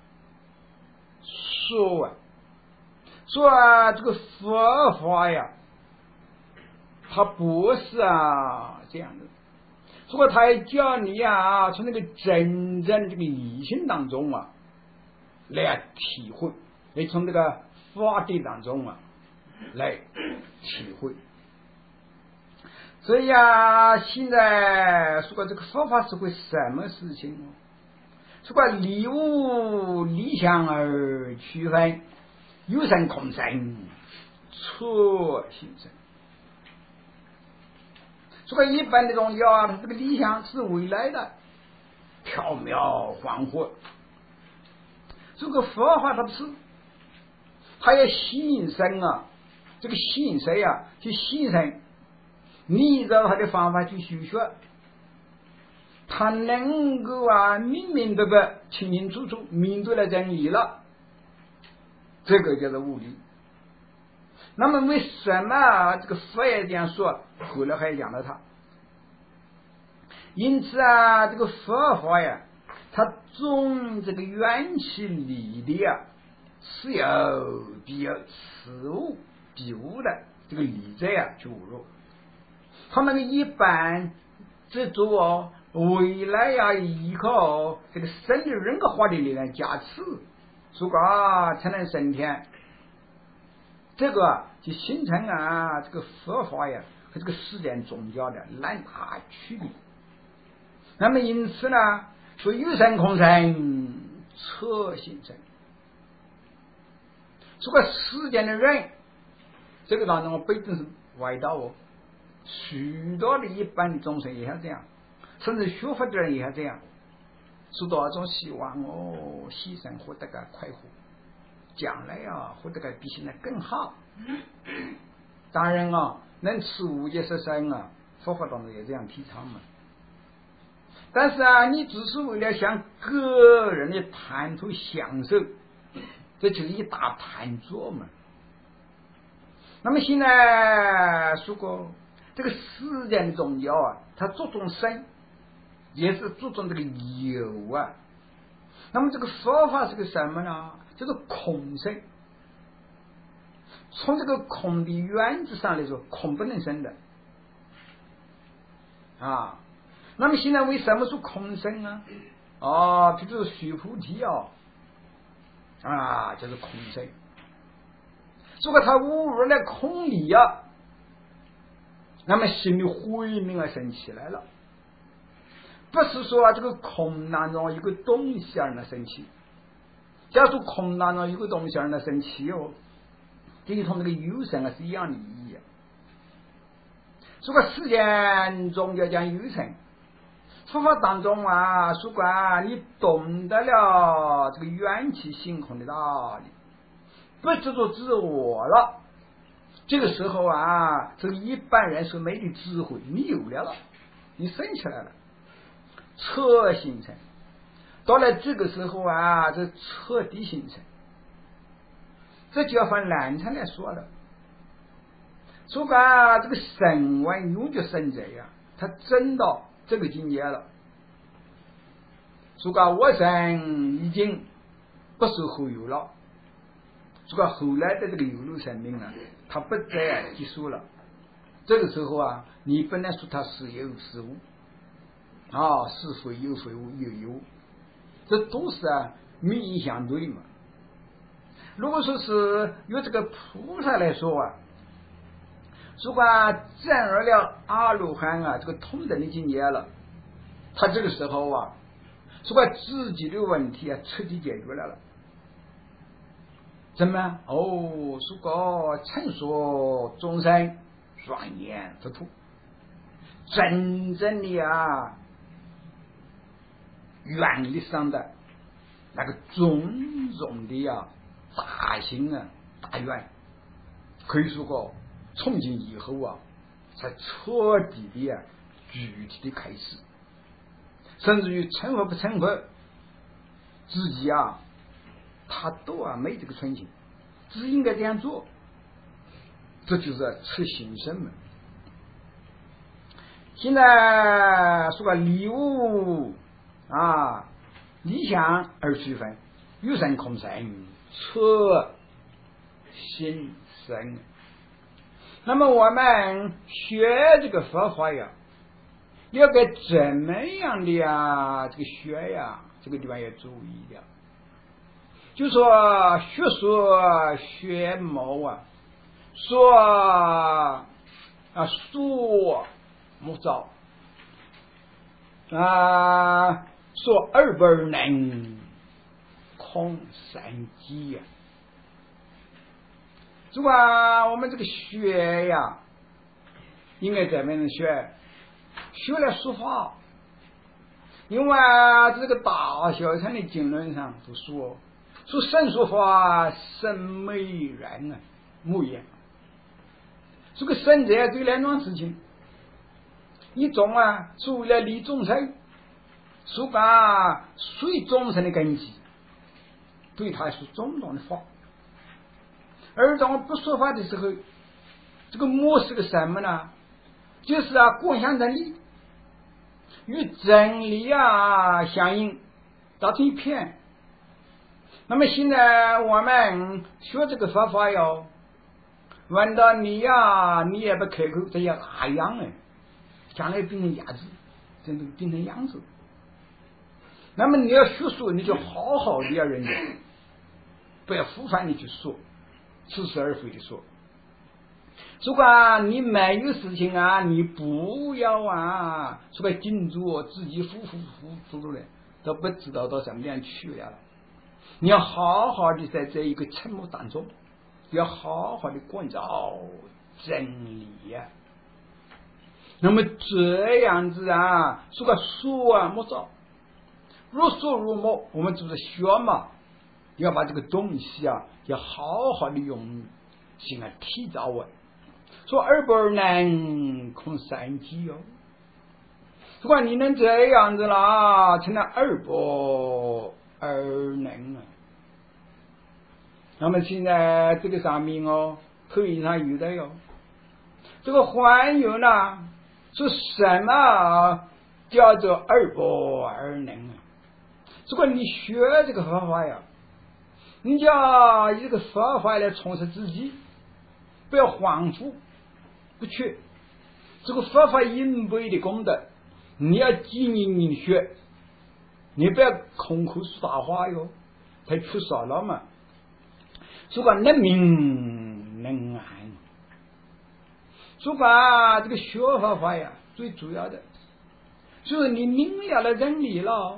A: 说这个佛法呀，它不是这样的。如果他教你从那个真正这个理性当中来体会，来从这个法典当中来体会。所以现在说这个佛法是会什么事情？说理物理想而区分，有生空生，错形生。说一般的宗教这个理想是未来的，缥缈幻惑。这个佛法它不是，它要吸引神这个吸引谁去吸引神，你依照他的方法去修学，他能够明明白白清清楚楚明对了真理了，这个叫做无理。那么为什么这个佛也这样说，后来还讲了他。因此这个佛法呀，它从这个缘起理的是有必有，此物彼物的这个理者去侮辱。他那个一般这做未来依靠这个神的人格化的力量加持，如果才能升天。这个就形成这个佛法呀和这个世间宗教的难大区别。那么因此呢，说有生空生，错形成。这个世间的人，这个当中不一定是外道许多的一般的众生也像这样，甚至学佛的人也像这样，是多种希望牺牲获得个快活，将来获得个比现在更好。当然能持无戒十善佛法当中也这样提倡嘛。但是你只是为了向个人的贪图享受，这就是一大贪着嘛。那么现在说过这个世间的宗教它注重生，也是注重这个有那么这个佛法是个什么呢？这个空生。从这个空的原则上来说，空不能生的那么现在为什么说空生呢？譬如须菩提就是空生。如果他侮辱了空理那么心里慧命升起来了，不是说这个空当中有个东西让它生气。假如说空当中有个东西让它生气这就同那个有生是一样的意义。如果世间宗教讲有生，佛法当中如果你懂得了这个缘起性空的道理，不执着自我了，这个时候这个一般人所没的智慧你有了，你升起来了，彻形成。到了这个时候这彻底形成，这就要分两层来说了。说这个神闻永绝圣者他真到这个境界了，说我神已经不受后有了，说后来的这个有漏生命他不再结束了。这个时候你不能说他是有是无是非有非无有有，这都是名义相对嘛。如果说是由这个菩萨来说如果证而了阿罗汉这个通等的境界了，他这个时候如果自己的问题彻底解决了怎么说过称说众生双眼佛土，真正的原理上的那个种种的大心大愿，可以说个从今以后才彻底的具体的开始，甚至于成佛不成佛，自己他都没这个存心，只应该这样做，这就是持心生嘛。现在说个理物理想而区分，有生空生，彻心生。那么我们学这个佛法要该怎么样的这个学这个地方要注意的。就说学说学谋说说莫造说二不能空三机如果我们这个学应该怎么样学？学了书法，因为这个大小乘的经论上都说神说法神美人莫言。这个神这对两桩事情，一种是为了利众生，说随众生的根基，对他是种种的法。而当我不说法的时候，这个魔是个什么呢？就是共享真理，与真理相应，达成一片。那么现在我们学这个佛法问到你你也不开口，这也哪样将来变成鸭子，真的变成样子。那么你要学术，你就好好的要认真，不要胡乱的去说，似是而非的说。如果你没有事情你不要说个紧住自己呼的，都不知道到什么地方去了。你要好好的在这一个沉默当中，要好好的关照真理那么这样子说个说莫造，若说若莫，我们就是学嘛，要把这个东西要好好的用心提早说二不能空三机如果你能这样子啦，成了二不二能那么现在这个上面可以上有的这个还有呢，说什么叫做二不二能如果你学这个佛法你就要以这个佛法来充实自己，不要恍惚不缺这个佛法应备的功德，你要经营学，你不要空口说大话太缺少了嘛。如果能明能暗，如果这个学佛法最主要的就是你明了了真理了，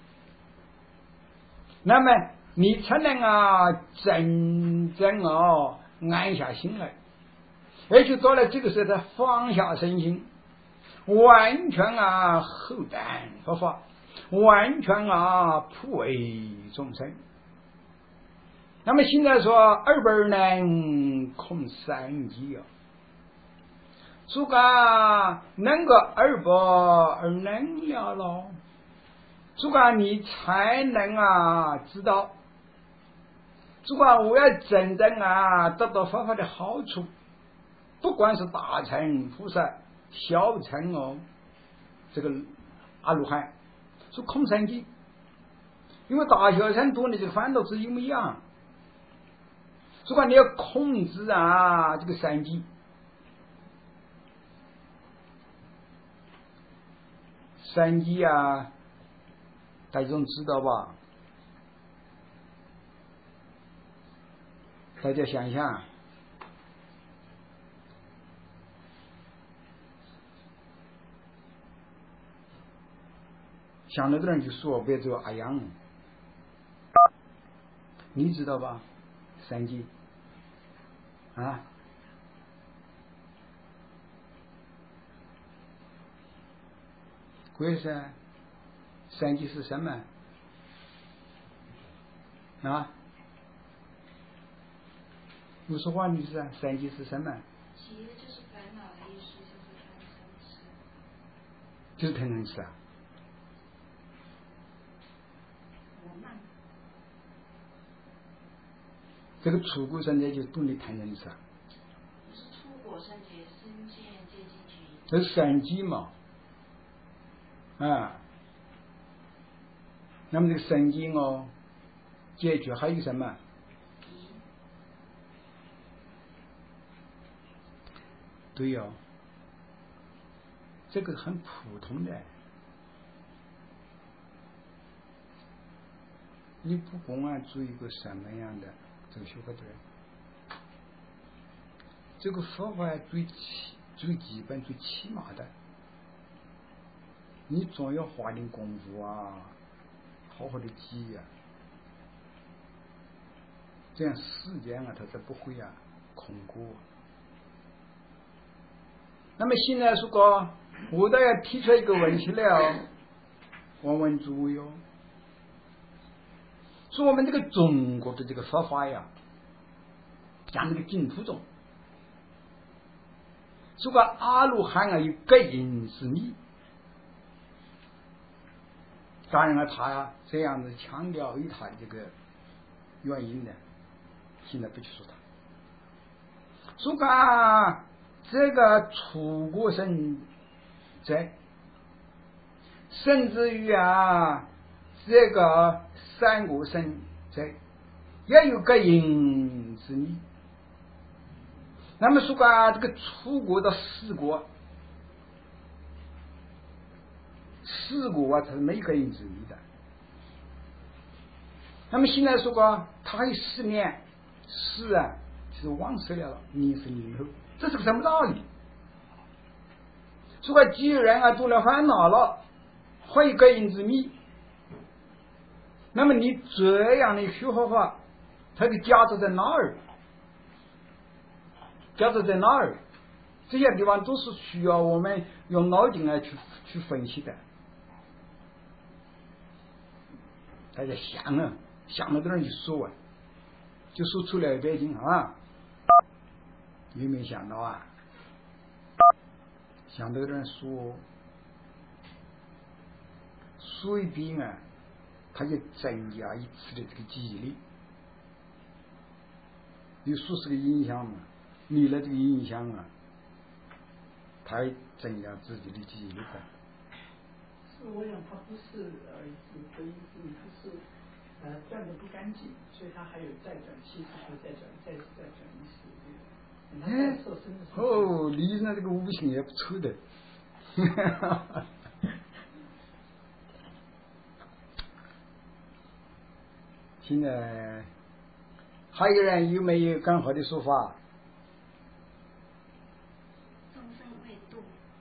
A: 那么你才能真正安下心来，而且到了这个时候，他放下身心，完全厚淡佛法，完全普为众生。那么现在说二不二能空三机如果能够二不二能了如果你才能知道，如果我要真正得到佛法的好处，不管是大乘菩萨、小乘这个阿罗汉，说空三机，因为大小乘多的这个烦恼是一模一样。如果你要控制这个三机，三机大家都知道吧？大家想想，想了的人就说，别做阿阳，你知道吧？三机为啥？ 三即是什么？啊？我说话你是啊？三即是什么？
B: 即就是烦恼的意思，
A: 就是贪嗔痴啊。这个出果生界就懂得贪嗔痴啊。
B: 不是出果生界，身见戒即取。
A: 这是三即嘛？啊。那么这个神经哦，解决还有什么？对哦，这个很普通的。你不管做一个什么样的这个学科的人，这个佛法最基本最起码的，你总要花点功夫啊，好好的记呀，这样时间啊，它才不会啊空过。那么现在说过，我倒要提出一个问题了，我问诸位哦，说我们这个中国的这个佛法呀，讲这个净土宗，说个阿罗汉啊有个人之理，当然了，他呀这样子强调于他的这个原因呢，现在不去说他。说个这个出国生者，甚至于啊这个三国生者也有个人之理。那么说个这个出国的四国啊，它是没个人之理的。那么现在说个他还有10年，是啊，就是忘失了，20年后，这是个什么道理？说个既然啊做了烦恼了，还有个人之理，那么你这样的学法，它的价值在哪儿？价值在哪儿？这些地方都是需要我们用脑筋来去分析的。大家想啊，想了点就说啊，就说出来北京啊，有没有想到啊？想到点说，随便啊，它就增加一次的这个记忆力。你说是个影响嘛？你的这个影响啊，它增加自己的记忆力的。
C: 是我想它不是是归因是它是转的不干净，所以它还有再转气势，还再转意识。
A: 哎，哦，你那这个五行也不错的。现在还有人有没有更好的说法？
B: 众生未度。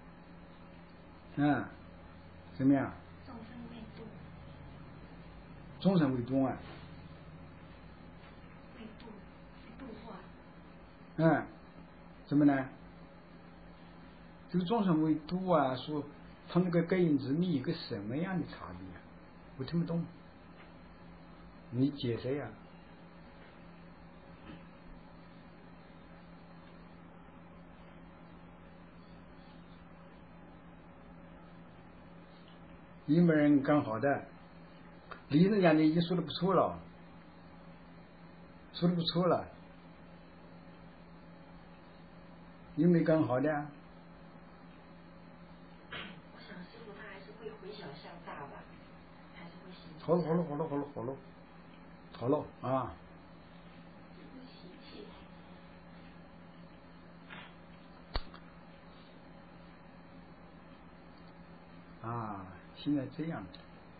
A: 嗯，怎么样？
B: 众生未度。
A: 众生未度啊。
B: 未度，度化。
A: 嗯，怎么呢？这个众生未度啊，说他那个个人之理有个什么样的差别啊？我听不懂，你解释呀？有没有人更好的？李人家的已经说的不错了，说的不错了，有没有更好的？
B: 我想师傅他还是会回想向大吧，还是会形成。
A: 好了啊！啊，现在这样的，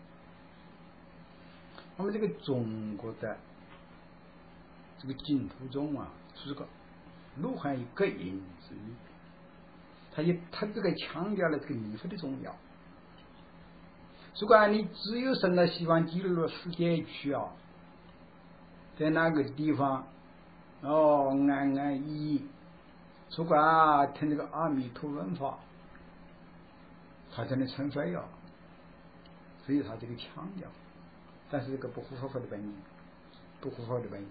A: 我们这个中国的这个净土宗啊，是个罗汉有个人之理，他这个强调了这个礼佛的重要。如果你只有生到西方极乐世界去啊，在那个地方安安逸逸，如果听这个阿弥陀文法，他才能成佛呀。 所以他这个强调，但是这个不符合佛的本意，不符合的本意。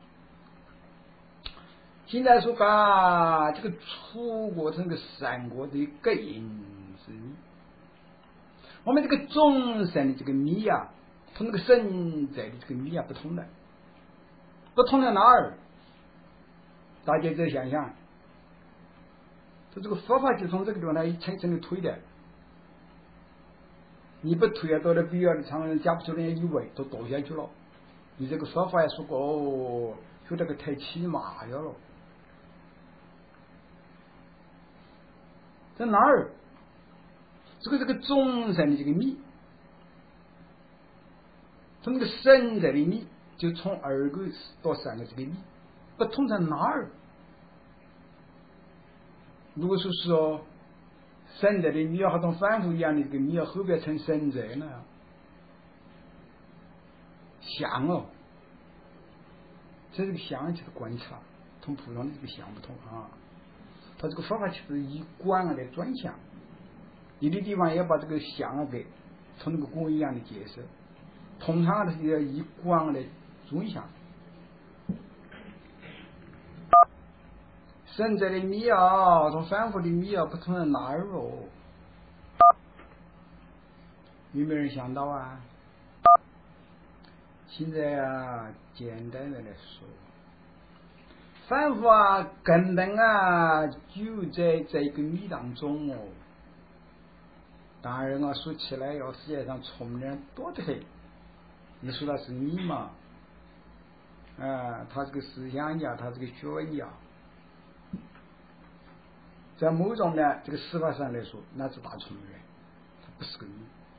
A: 现在说噶这个楚国这个三国的根是米，我们这个众生的这个米啊，同那个神在的这个米啊不同的，不同在哪儿？大家再想想，就这个佛法就从这个地方来层层的推的，你不推啊，到了必要的常人夹不出来一位都堕下去了。你这个佛法也说过哦，就这个太起码了了。在哪儿？这个众生的这个米，从这个神在的米，就从2个到3个这个米，不同在哪儿？如果说是哦，神在的米要和同反复一样的这个米要后边成神在呢，像哦，这个像就是观察，同普通的这个像不同啊。他这个方法就是以观来转向，有的地方要把这个像给从那个光一样的解释，通常的是要以观来转向。神在的米啊，从反复的米啊，不同在哪儿哦？有没有人想到啊？现在啊，简单的来说，反复啊，根本啊，就在这个米当中哦。当然啊，说起来要世界上聪明人多得很。你说他是米嘛？他是个思想家，他是个学问家。在某种呢这个司法上来说，那是大聪明人，他不是个米。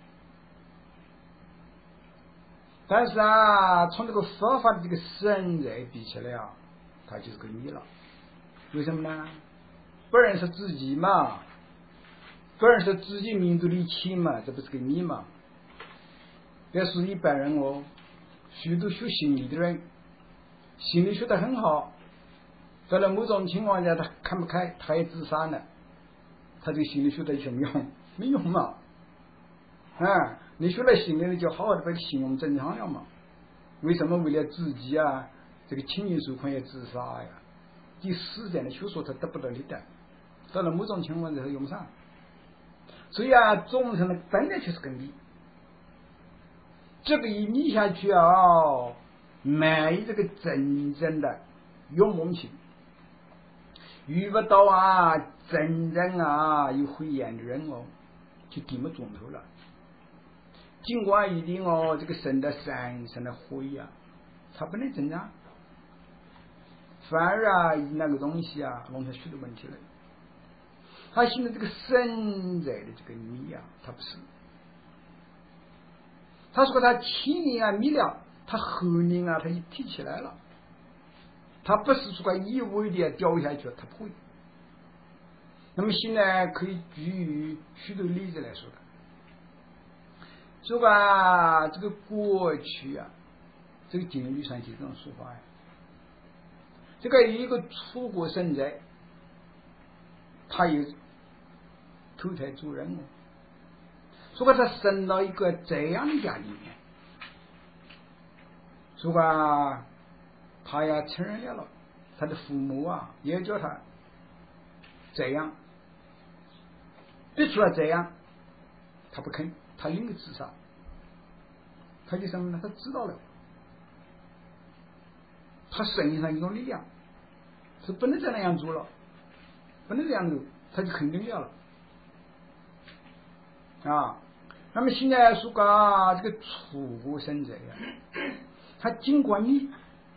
A: 但是啊，从这个佛法的这个神在比起来啊，他就是个米了。为什么呢？不认识自己嘛，不认识自己民族的情嘛，这不是个米嘛？要是一般人哦，许多学心理的人，心理学得很好，在了某种情况下他看不开，他也自杀了，他这个心理学得有什么用？没用嘛。你学了心理的就好好的把心用正常了嘛。为什么为了自己啊这个情绪受困也自杀呀？第4点的学说他得不到你的，到了某种情况下他用不上。所以啊，众生的本来就是个米，这个一米下去啊，没这个真正的勇猛性，遇不到啊真正啊有慧眼的人哦，就顶不中头了。尽管一定哦，这个神的山神的灰啊，它不能增长，反而啊那个东西啊弄出许多问题来。他现在这个神在的这个米啊，他不是。他说他轻灵啊米了，他后灵啊他一提起来了，他不是说一味的掉下去，他不会。那么现在可以举许多例子来说的。这个这个过去啊，这个经律上就这种说法呀。这个有一个楚国神在，他有投胎做人哦。如果他生到一个这样的家里面，如果他呀承认了，他的父母啊也叫他这样，逼出了这样，他不肯，他宁可自杀。他就什么呢？他知道了，他身上一种力量是不能再那样做了，不能这样做，他就肯定要了啊。那么现在说这个楚国生者呀，他尽管你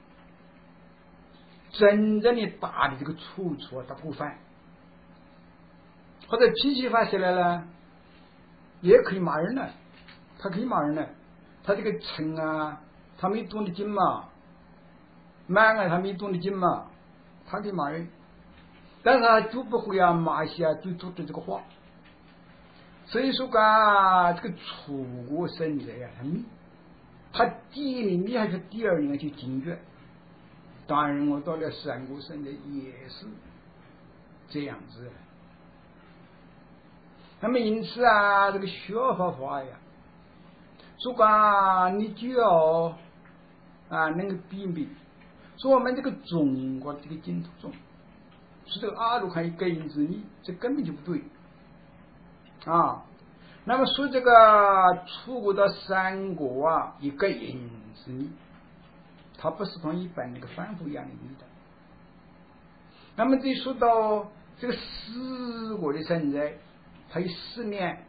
A: 真正的大的这个楚啊，他不犯，或者脾气发起来了，也可以骂人了，他可以骂人了。他这个称啊，他没动的紧嘛，满啊，他没动的紧嘛，他可以骂人，但是他就不会啊骂些最多的这个话。所以说这个楚国生者呀，他第一名厉害，是第2名就警觉。当然我到了3国生者也是这样子。那么因此啊，这个学佛法呀， 如果你就要能够避免，说我们这个中国这个净土宗是这个阿罗汉一个人之理，这根本就不对啊。那么说这个出国到三国一个人之理，它不是同一般那个凡夫一样的理的。那么这说到这个四国的存在，它有4面，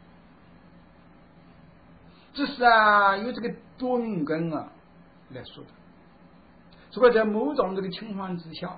A: 这是由这个顿根来说的。如果在某种这个情况之下，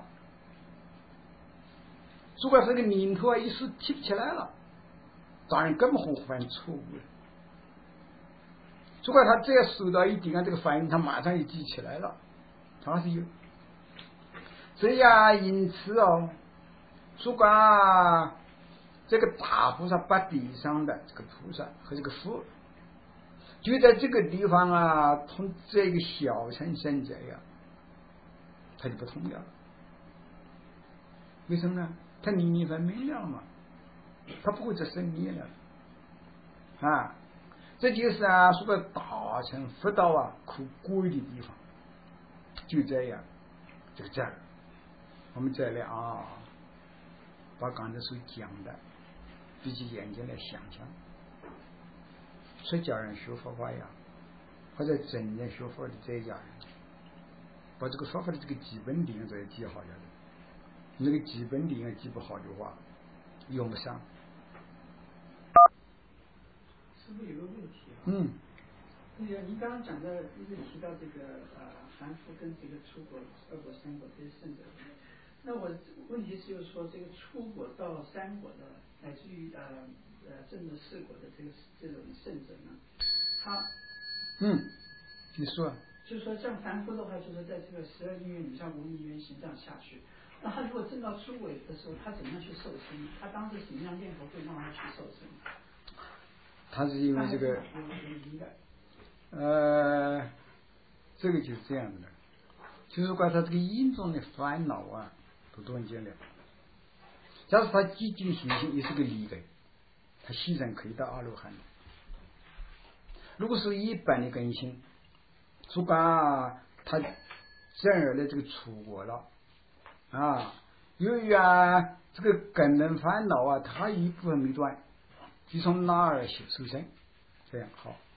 A: 如果这个念头一时提不起来了，当然根本会犯错误了。如果他只要受到一定的这个反应，他马上就记起来了，他是有。这样因此如果这个大菩萨把地上的这个菩萨和这个佛就在这个地方同这个小乘生者他就不同了。为什么呢？他灵分明了嘛，他不会再生灭了这就是说个大乘佛道可贵的地方，就这样。这个这儿我们再来把刚才所讲的闭起眼睛来想想，出家人学佛法或者真正学佛的在家人，把这个佛法的这个基本点再记好了，那个基本点记不好的话用不上。
C: 师父有个问题那个您刚刚讲的一直提到这个凡夫跟这个出国、2国、3国这些圣者，那我问题是就是说这个出国到3国的，乃至于证了4国的这种圣者呢，他
A: 你说
C: 就是说像凡夫的话，就是在这个12因缘以上无因缘行这样下去。那他如果证到诸位的时候，他怎么样去受生？他当时什么样念头会让他去受生？
A: 他是因为这个这个就是这样的，就是关他这个因中的烦恼都断尽了。假如他极尽信心也是个例外，他牺牲可以到阿罗汉。如果是一般的根性，如果他正儿的这个出国了由于这个根本烦恼他一部分没断，就从那儿受生，这样好。